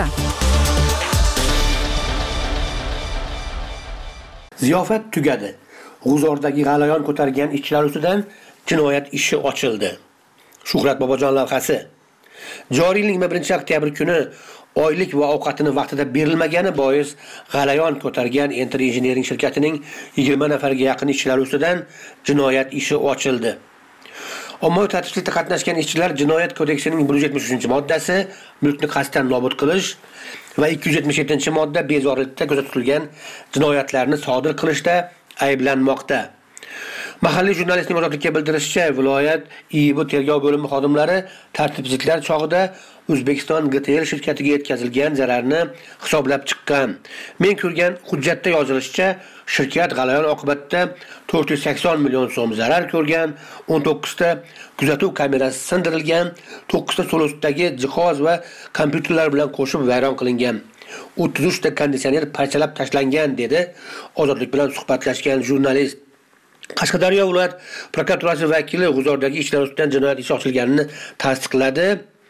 Ziyofat tugadi. G'uzordagi g'alayon ko'targan ishchilar ustidan jinoyat ishi ochildi. Shuhrat Bobojon lavhasi. Joriy yilning 1-oktyabr kuni oylik va ovqatini vaqtida berilmagani bois g'alayon ko'targan Enter Engineering shirkatining 20 nafarga yaqin ishchilari ustidan jinoyat ishi ochildi. Ommaviy tartibsizlikda qatnashgan ishchilar Jinoyat kodeksining 173-moddasi mulkni qasddan nobud qilish va 277-modda bezorilikda kuzatilgan jinoyatlarni sodir qilishda ayblanmoqda. Mahalliy jurnalistning ozodlikka bildirishicha, viloyat IIB tergov bo'limi xodimlari tartibsizliklar chog'ida O'zbekiston GTL shirkatiga yetkazilgan zararni hisoblab chiqqan. Men ko'rgan hujjatda yozilishicha, shirkat g'alayon oqibatida 480 million so'm zarar ko'rgan, 19 ta kuzatuv kamerasi sindirilgan, 9 ta solostdagi jihoz va kompyuterlar bilan qo'shib vayron qilingan. 33 ta konditsioner parchalab tashlangan dedi ozodlik bilan suhbatlashgan jurnalist. Qashqadaryo viloyat prokuraturasi vakili G'uzordagi ishlar ustidan jinoyat ishi ochilganini tasdiqladi.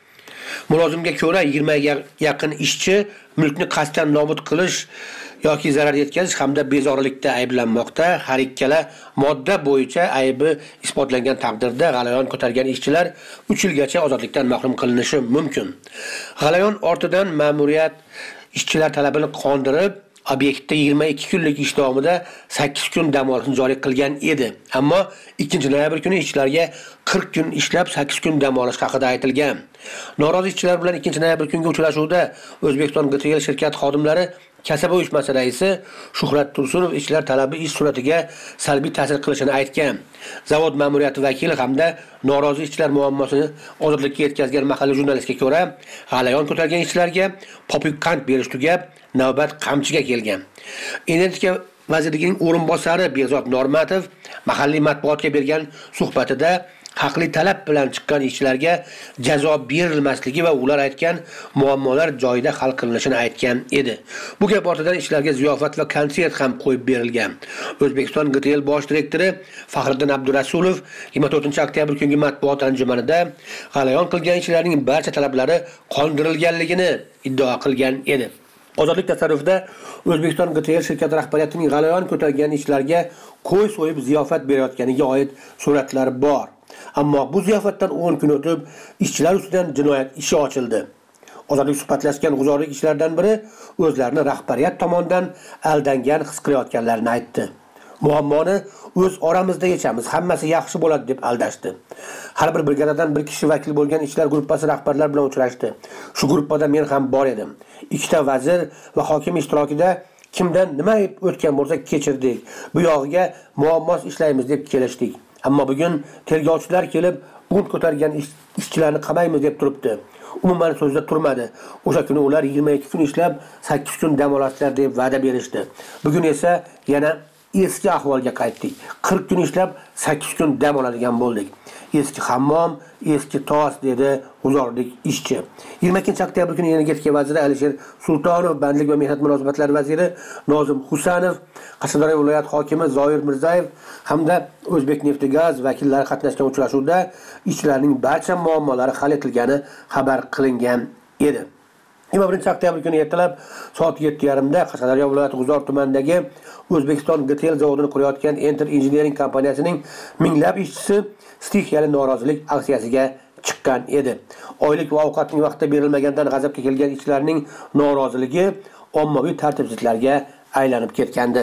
Mulozimga ko'ra 20 ga yaqin ishchi mulkni qasddan nobud qilish yoki zarar yetkazish hamda bezorilikda ayblanmoqda. Har ikkala modda bo'yicha aybi isbotlangan taqdirda g'alayon ko'targan ishchilar 3 yilgacha ozodlikdan mahrum qilinishi mumkin. G'alayon ortidan ma'muriyat ishchilar talabini qondirib, obyektda 22 kunlik ish davomida 8 kun dam olishni joriy qilgan edi. Ammo 2-noyabr kuni ishchilarga 40 kun ishlab 8 kun dam olish haqida aytilgan. Norozi ishchilar bilan 2-noyabr kungi uchrashuvda O'zbekiston GTL shirkat xodimlari kasaba uyushmasi raisi Shuhrat Tursunov ishchilar talabi ish sur'atiga salbiy ta'sir qilishini aytgan. Zavod ma'muriyati vakili hamda norozi ishchilar muammosini ozodlikka yetkazgan mahalliy jurnalistga ko'ra, g'alayon ko'targan ishchilarga popuk qand berish tugab, navbat qamchiga kelgan. Energetika vazirining o'rinbosari Behzod Normatov mahalliy matbuotga bergan suhbatida haqli talab bilan chiqqan ishchilarga jazo berilmasligi va ular aytgan muammolar joyida hal qilinishini aytgan edi. Bu gap ortidan ishchilarga ziyofat va konsert ham qo'yib berilgan. O'zbekiston GTL bosh direktori Faxriddin Abdurasulov 24-oktyabr kungi matbuot anjumanida g'alayon qilgan ishchilarning barcha talablari qondirilganligini iddao qilgan edi. Ozodlik tasarrufida O'zbekiston GTL shirkati rahbariyatining g'alayon ko'targan ishchilarga qo'y so'yib ziyofat berayotganiga oid suratlar bor. Ammo bu ziyofatdan 10 kun o'tib ishchilar ustidan jinoyat ishi ochildi. Ozodlik suhbatlashgan g'uzorlik ishchilardan biri o'zlarini rahbariyat tomonidan aldangan his qilayotganlarini aytdi. Muammoni o'z oramizda yechamiz, hammasi yaxshi bo'ladi deb aldashdi. Har bir brigadadan bir kishi vakil bo'lgan ishchilar guruhi rahbarlar bilan uchrashdi. Shu guruhda men ham bor edim. Ikkita vazir va hokim ishtirokida kimdan nima o'tgan bo'lsa kechirdik. Bu yog'iga muammos ishlaymiz deb kelishdik. Ammo bugun tergovchilar kelib, bunt ko'targan ishchilarni qamaymiz deb turibdi. Umuman so'zda turmadi. O'sha kuni ular 22 kun ishlab 8 kun dam oladilar deb va'da berishdi. Bugun esa yana eski ahvolga qaytdik. 40 kun ishlab 8 kun dam oladigan bo'ldik. Eski hammom, eski tos dedi g'uzorlik ishchi. 22-oktyabr kuni energetika vaziri Alisher Sultonov, bandlik va mehnat munosabatlari vaziri Nozim Husanov, Qashqadaryo viloyat hokimi Zoir Mirzayev hamda O'zbekneftgaz vakillari qatnashgan uchrashuvda ishchilarning barcha muammolari hal etilgani xabar qilingan edi. 21-oktyabr kuni ertalab soat 7:30da Qashqadaryo viloyati G'uzor tumanidagi O'zbekiston GTL zavodini qurayotgan Enter Engineering kompaniyasining minglab ishchisi stixiyali norozilik aksiyasiga chiqqan edi. Oylik va ovqatning vaqtida berilmagandan g'azabga kelgan ishchilarning noroziligi ommaviy tartibsizliklarga aylanib ketgandi.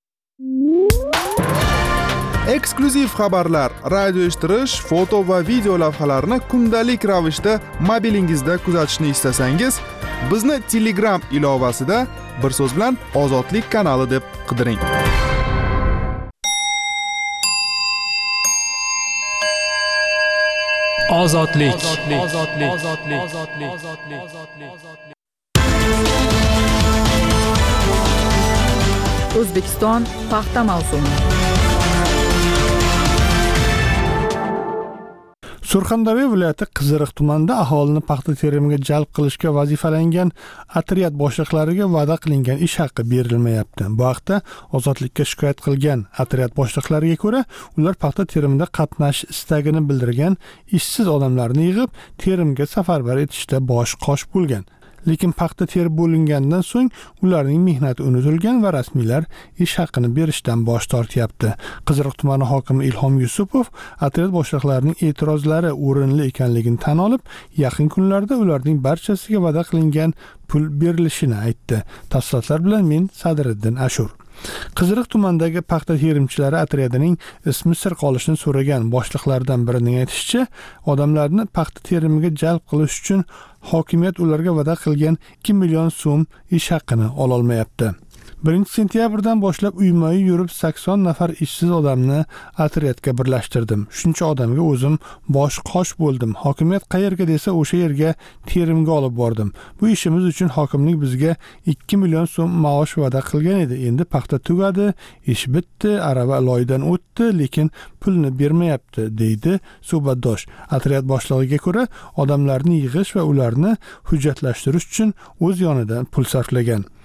Eksklyuziv xabarlar, radio eshittirish, foto va video lavhalarni kundalik ravishda mobilingizda kuzatishni istasangiz, bizni Telegram ilovasida bir so'z bilan Ozodlik kanali deb qidiring. Ozodlik. O'zbekiston paxta mavsumi. Surxondaryo viloyati Qiziriq tumanida aholini paxta terimiga jalb qilishga vazifalangan otryad boshliqlariga va'da qilingan ish haqqi berilmayapti. Bu haqda Ozodlikka shikoyat qilgan otryad boshliqlariga ko'ra, ular paxta terimida qatnashish istagini bildirgan ishsiz odamlarni yig'ib, terimga safarbar etishda bosh qosh bo'lgan. Lekin paxta terib bo'lingandan so'ng ularning mehnati unutilgan va rasmiylar ish haqqini berishdan bosh tortyapti. Qiziriq tumani hokimi Ilhom Yusupov otryad boshliqlarining e'tirozlari o'rinli ekanligini tan olib, yaqin kunlarda ularning barchasiga va'da qilingan pul berilishini aytdi. Tafsilotlar bilan men Sadriddin Ashur. Qiziriq tumanidagi paxta terimchilari otryadining ismi sir qolishini so'ragan boshliqlardan birining aytishicha, odamlarni paxta terimiga jalb qilish uchun hokimiyat ularga va'da qilgan 2 million so'm ish haqqini ola olmayapti. 1-sentyabrdan boshlab uyma-uy yurib 80 nafar ishsiz odamni otryadga birlashtirdim. Shuncha odamga o'zim bosh qosh bo'ldim. Hokimiyat qayerga desa o'sha yerga terimga olib bordim. Bu ishimiz uchun hokimlik bizga 2 million so'm maosh va'da qilgan edi. Endi paxta tugadi, ish bitdi, arava loydan o'tdi, lekin pulni bermayapti, deydi suhbatdosh. Otryad boshlig'iga ko'ra, odamlarni yig'ish va ularni hujjatlashtirish uchun o'z yonidan pul sarflagan.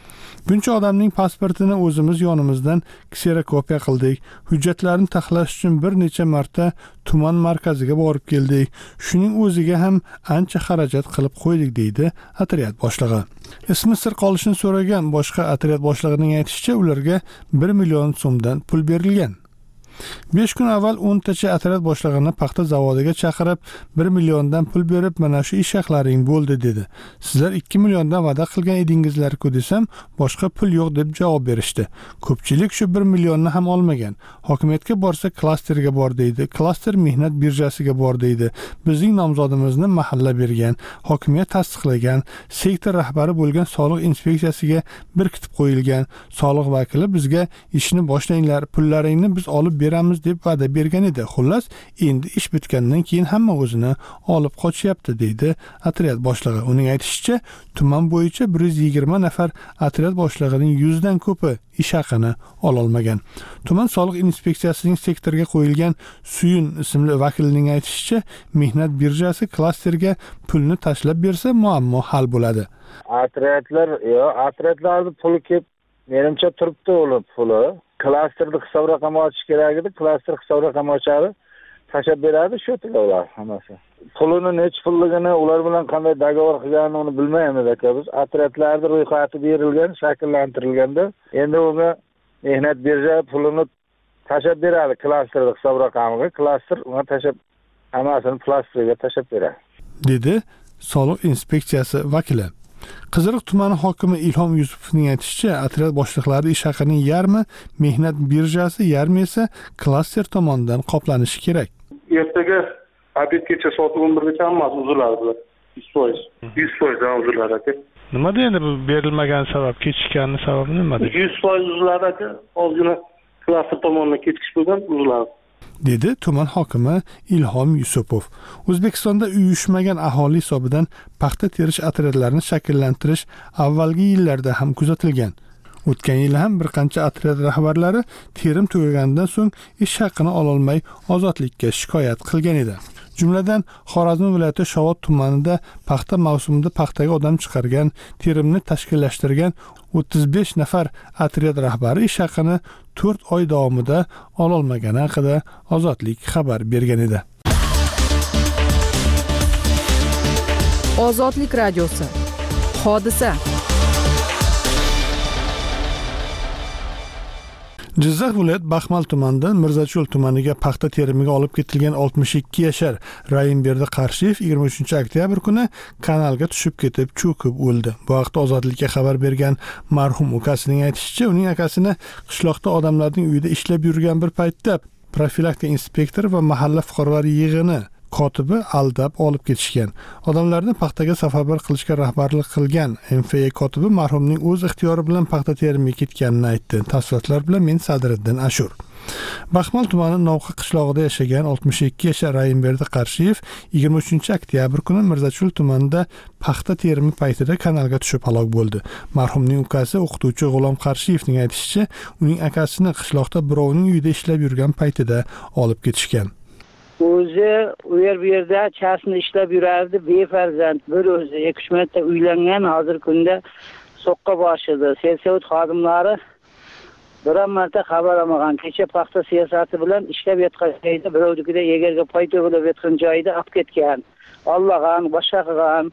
Buncha odamning pasportini o'zimiz yonimizdan kserokopiya qildik. Hujjatlarni taxlash uchun bir necha marta tuman markaziga borib keldik. Shuning o'ziga ham ancha xarajat qilib qo'ydik, deydi otryad boshlig'i. Ismi sir qolishini so'ragan boshqa otryad boshlig'ining aytishicha, ularga 1 million so'mdan pul berilgan. 5 kun avval 10 tacha otryad boshlig'ini paxta zavodiga chaqirib 1 milliondan pul berib, mana shu ish haqlaring bo'ldi dedi. Sizlar 2 milliondan va'da qilgan edingizlar-ku desam, boshqa pul yo'q deb javob berishdi. Ko'pchilik shu 1 millionni ham olmagan. Hokimiyatga borsa klasterga bor deydi. Klaster mehnat birjasiga bor deydi. Bizning nomzodimizni mahalla bergan, hokimiyat tasdiqlagan, sektor rahbari bo'lgan soliq inspeksiyasiga berkitib qo'yilgan. Soliq vakili bizga ishni boshlanglar, pullaringni biz olib beramiz deb va'da bergan edi. Xullas, endi ish bitgandan keyin hamma o'zini olib qochyapti, deydi otryad boshlig'i. Uning aytishicha, tuman bo'yicha 120 nafar otryad boshlig'ining 100 dan ko'pi ish haqini ololmagan. Tuman soliq inspeksiyasining sektorga qo'yilgan Suyun ismli vakilining aytishicha, mehnat birjasi klasterga pulni tashlab bersa muammo hal bo'ladi. Otryadlarning puli kelib, menimcha turibdi o'lib puli. Klasterda hisob raqam ochish kerak edi. Klaster hisob raqam ochadi, tashab beradi, shu ular hammasi. Pulini nech pulligini, ular bilan qanday dogovor qilganini uni bilmaymiz aka biz. Otryadlarda ro'yxati berilgan, shakllantirilganda, endi unga mehnat birja pulini tashab beradi klasterda hisob raqamiga. Klaster unga tashab hammasini plastiga tashab beradi, dedi soliq inspeksiyasi vakili. Qiziriq tumani hokimi Ilhom Yusupovning aytishicha, otryad boshliqlari ish haqining yarmi mehnat birjasi, yarmi esa klaster tomonidan qoplanishi kerak. Ertaga obedgacha soat 11gacha hammasi uziladi bular. 100%. 100% uziladi aka. Nima deydi bu berilmagan sabab, kechikkanning sababi nimada? 100% uziladi aka. Ozgina klaster tomonidan kechikish bo'lgan, uziladi, dedi tuman hokimi Ilhom Yusupov. O'zbekistonda uyushmagan aholi hisobidan paxta terish otryadlarini shakllantirish avvalgi yillarda ham kuzatilgan. O'tgan yil ham bir qancha otryad rahbarlari terim tugagandan so'ng ish haqini ololmay ozodlikka shikoyat qilgan edi. Jumladan, Xorazm viloyati Shovot tumanida paxta mavsumida paxtaga odam chiqargan, terimni tashkillashtirgan 35 nafar otryad rahbari ish haqini 4 oy davomida ololmagani haqida Ozodlik xabar bergan edi. Ozodlik radiosi. Hodisa. Jizzax viloyat Baxmal tumanidan Mirzacho'l tumaniga paxta terimiga olib ketilgan 62 yashar Rayimberdi Qarshiyev 23 oktyabr kuni kanalga tushib ketib cho'kib o'ldi. Bu haqda Ozodlikka xabar bergan marhum ukasining aytishicha, uning akasini qishloqda odamlarning uyida ishlab yurgan bir paytda profilaktika inspektori va mahalla fuqarolar yig'ini kotibi aldab olib ketishgan. Odamlarni paxtaga safarbar qilishga rahbarlik qilgan MFA kotibi marhumning o'z ixtiyori bilan paxta terimiga ketganini aytdi. Tafsilotlar bilan men Sadriddin Ashur. Baxmal tumani Novqa qishlog'ida yashagan 62 yashar Rayimberdi Qarshiyev 23 oktyabr kuni Mirzacho'l tumanida paxta terimi paytida kanalga tushib halok bo'ldi. Marhumning ukasi o'qituvchi G'ulom Qarshiyevning aytishicha, uning akasini qishloqda birovning uyida ishlab yurgan paytida olib ketishgan. O'zi u yerda chasni ishlab yurardi, befarzand, bir o'zi 2-3 marta uylangan, hozir kunda so'qqa boshida. Selsavut xodimlari biron marta xabar olmagan. Kecha paxta siyosati bilan ishlab yotgan joyda birovnikida egarga pay to'g'ilib yotgan joyda olib ketgan. Olmagan, boshqa qilgan.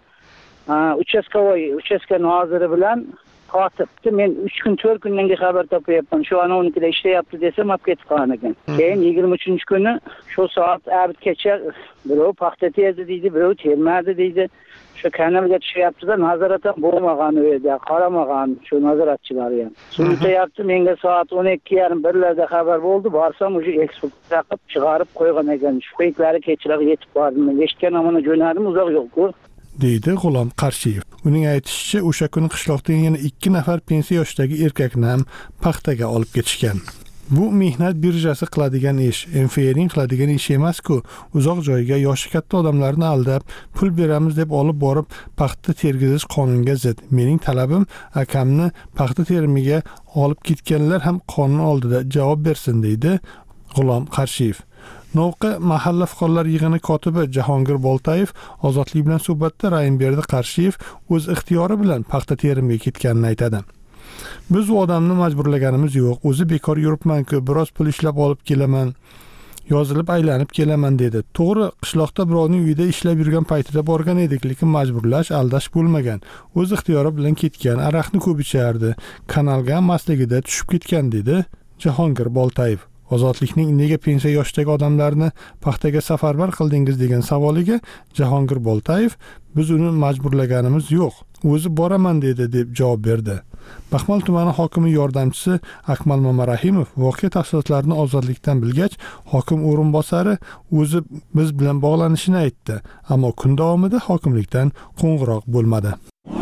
Uchastka noziri bilan kotibdi. Men 3 kun 4 kundan xabar topayapman. Shu ana 12da ishlayapti desam olib ketib qolgan ekan. Keyin 23 kuni shu soat abitgacha birov paxta terdi deydi, birov termadi deydi. Shu kanalga tushyapti-da, nazorat ham bo'lmagan u yerda, qaramagan shu nazoratchilar ham. Suntayapti, menga soat 12:30 xabar bo'ldi. Borsam o'sha ekspert taqib chiqarib qo'ygan ekan. Shu paytlari kechroq yetib bordim. Eshitgan amana jo'nadim, uzoq yo'q-ku, deydi G'ulom Qarshiyev. Uning aytishicha, o'sha kuni qishloqdan yana 2 nafar pensiya yoshidagi erkakni ham paxtaga olib ketishgan. Bu mehnat birjasi qiladigan ish, MFAning qiladigan ish emas-ku. Uzoq joyga yoshi katta odamlarni aldab, pul beramiz deb olib borib paxta tergizish qonunga zid. Mening talabim, akamni paxta terimiga olib ketganlar ham qonun oldida javob bersin, deydi G'ulom Qarshiyev. Novqa mahalla fuqarolar yig'ini kotibi Jahongir Boltayev Ozodlik bilan suhbatda Rayimberdi Qarshiyev o'z ixtiyori bilan paxta terimiga ketganini aytadi. Biz u odamni majburlaganimiz yo'q. O'zi bekor yuribman-ku, biroz pul ishlab olib kelaman. Yozilib aylanib kelaman dedi. To'g'ri, qishloqda birovning uyida ishlab yurgan paytida borgan edik, lekin majburlash, aldash bo'lmagan. O'z ixtiyori bilan ketgan, aroqni ko'p ichardi, kanalga masligida tushib ketgan dedi Jahongir Boltayev. Ozodlikning nega pensiya yoshidagi odamlarni paxtaga safarbar qildingiz degan savoliga Jahongir Boltayev biz uni majburlaganimiz yo'q, o'zi boraman dedi deb javob berdi. Baxmal tumani hokimi yordamchisi Akmal Mamarahimov voqea tafsilotlarini ozodlikdan bilgach, hokim o'rinbosari o'zi biz bilan bog'lanishini aytdi, ammo kun davomida hokimlikdan qo'ng'iroq bo'lmadi.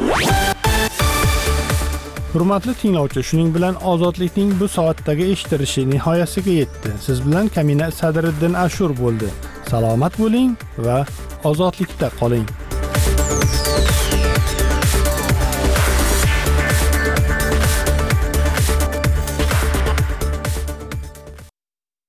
Hurmatli tinglovchi, shuning bilan ozodlikning bu soatdagi eshitilishi nihoyasiga yetdi. Siz bilan Kamina Sadriddin Ashur bo'ldi. Salomat bo'ling va ozodlikda qoling.